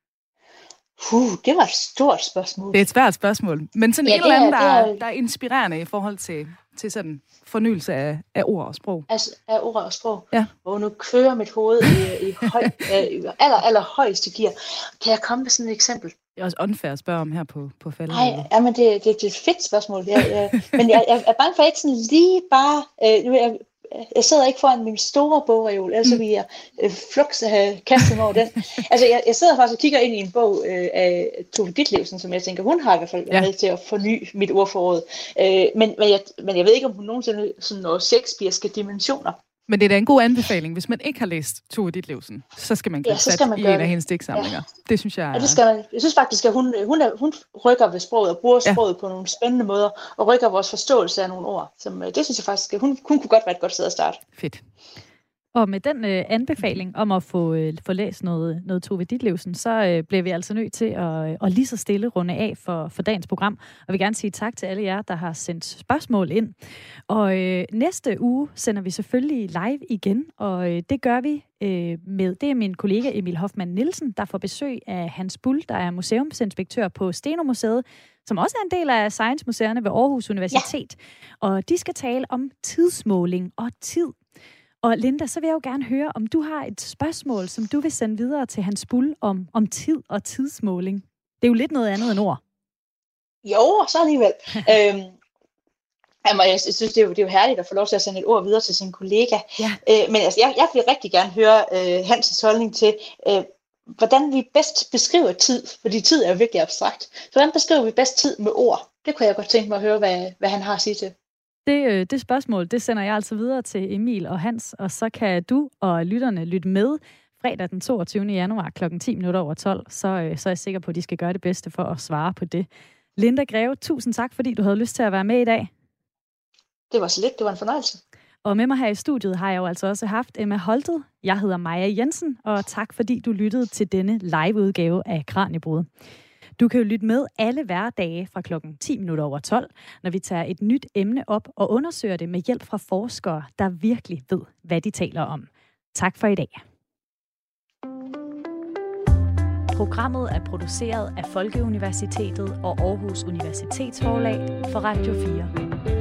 Uh, det var et stort spørgsmål. Det er et svært spørgsmål, men sådan ja, en eller anden, der er, der er inspirerende i forhold til, til sådan fornyelse af, af ord og sprog. Altså af ord og sprog? Ja. Og nu kører mit hoved i, i høj, øh, aller, aller højeste gear. Kan jeg komme med sådan et eksempel? Det er også unfair at spørge om her på, på faldet. Nej, ja, men det, det, det er et fedt spørgsmål. Jeg, jeg, men jeg, jeg er bange for, at jeg ikke sådan lige bare... Øh, jeg, Jeg sidder ikke foran min store bogreol, ellers vil jeg øh, flux have kastet mig over den. Altså, jeg, jeg sidder faktisk og kigger ind i en bog øh, af Tove Ditlevsen, som jeg tænker, hun har i hvert fald været ja. med til at forny mit ordforråd. Øh, men, men, jeg, men jeg ved ikke, om hun nogensinde sådan noget Shakespeareske dimensioner. Men det er da en god anbefaling. Hvis man ikke har læst Tove Ditlevsen, så skal man gribe ja, fat i en af hendes digtsamlinger. Ja. Det synes jeg... Ja, det skal man. Jeg synes faktisk, at hun, hun, er, hun rykker ved sproget og bruger ja. sproget på nogle spændende måder, og rykker vores forståelse af nogle ord. Som, det synes jeg faktisk, at hun, hun kunne godt være et godt sted at starte. Fedt. Og med den øh, anbefaling om at få, øh, få læst noget, noget Tove Ditlevsen, så øh, bliver vi altså nødt til at, at lige så stille runde af for, for dagens program. Og jeg vil gerne sige tak til alle jer, der har sendt spørgsmål ind. Og øh, næste uge sender vi selvfølgelig live igen, og øh, det gør vi øh, med, det er min kollega Emil Hoffmann Nielsen, der får besøg af Hans Bull, der er museumsinspektør på Steno-museet, som også er en del af Science-museerne ved Aarhus Universitet. Ja. Og de skal tale om tidsmåling og tid. Og Linda, så vil jeg jo gerne høre, om du har et spørgsmål, som du vil sende videre til Hans Bull om, om tid og tidsmåling. Det er jo lidt noget andet end ord. Jo, så alligevel. øhm, jamen, jeg synes, det er, jo, det er jo herligt at få lov til at sende et ord videre til sin kollega. Ja. Øh, men altså, jeg, jeg vil rigtig gerne høre øh, Hans' holdning til, øh, hvordan vi bedst beskriver tid, fordi tid er jo virkelig abstrakt. Så hvordan beskriver vi bedst tid med ord? det kunne jeg godt tænke mig at høre, hvad, hvad han har at sige til. Det, det spørgsmål, det sender jeg altså videre til Emil og Hans, og så kan du og lytterne lytte med fredag den toogtyvende januar klokken ti minutter over tolv, så, så er jeg sikker på, at de skal gøre det bedste for at svare på det. Linda Greve, tusind tak, fordi du havde lyst til at være med i dag. Det var så lidt, det var en fornøjelse. Og med mig her i studiet har jeg jo altså også haft Emma Holtet. Jeg hedder Maja Jensen, og tak fordi du lyttede til denne live-udgave af Kraniebrud. Du kan jo lytte med alle hverdage fra klokken ti minutter over tolv, når vi tager et nyt emne op og undersøger det med hjælp fra forskere, der virkelig ved, hvad de taler om. Tak for i dag. Programmet er produceret af Folkeuniversitetet og Aarhus Universitetsforlag for Radio fire.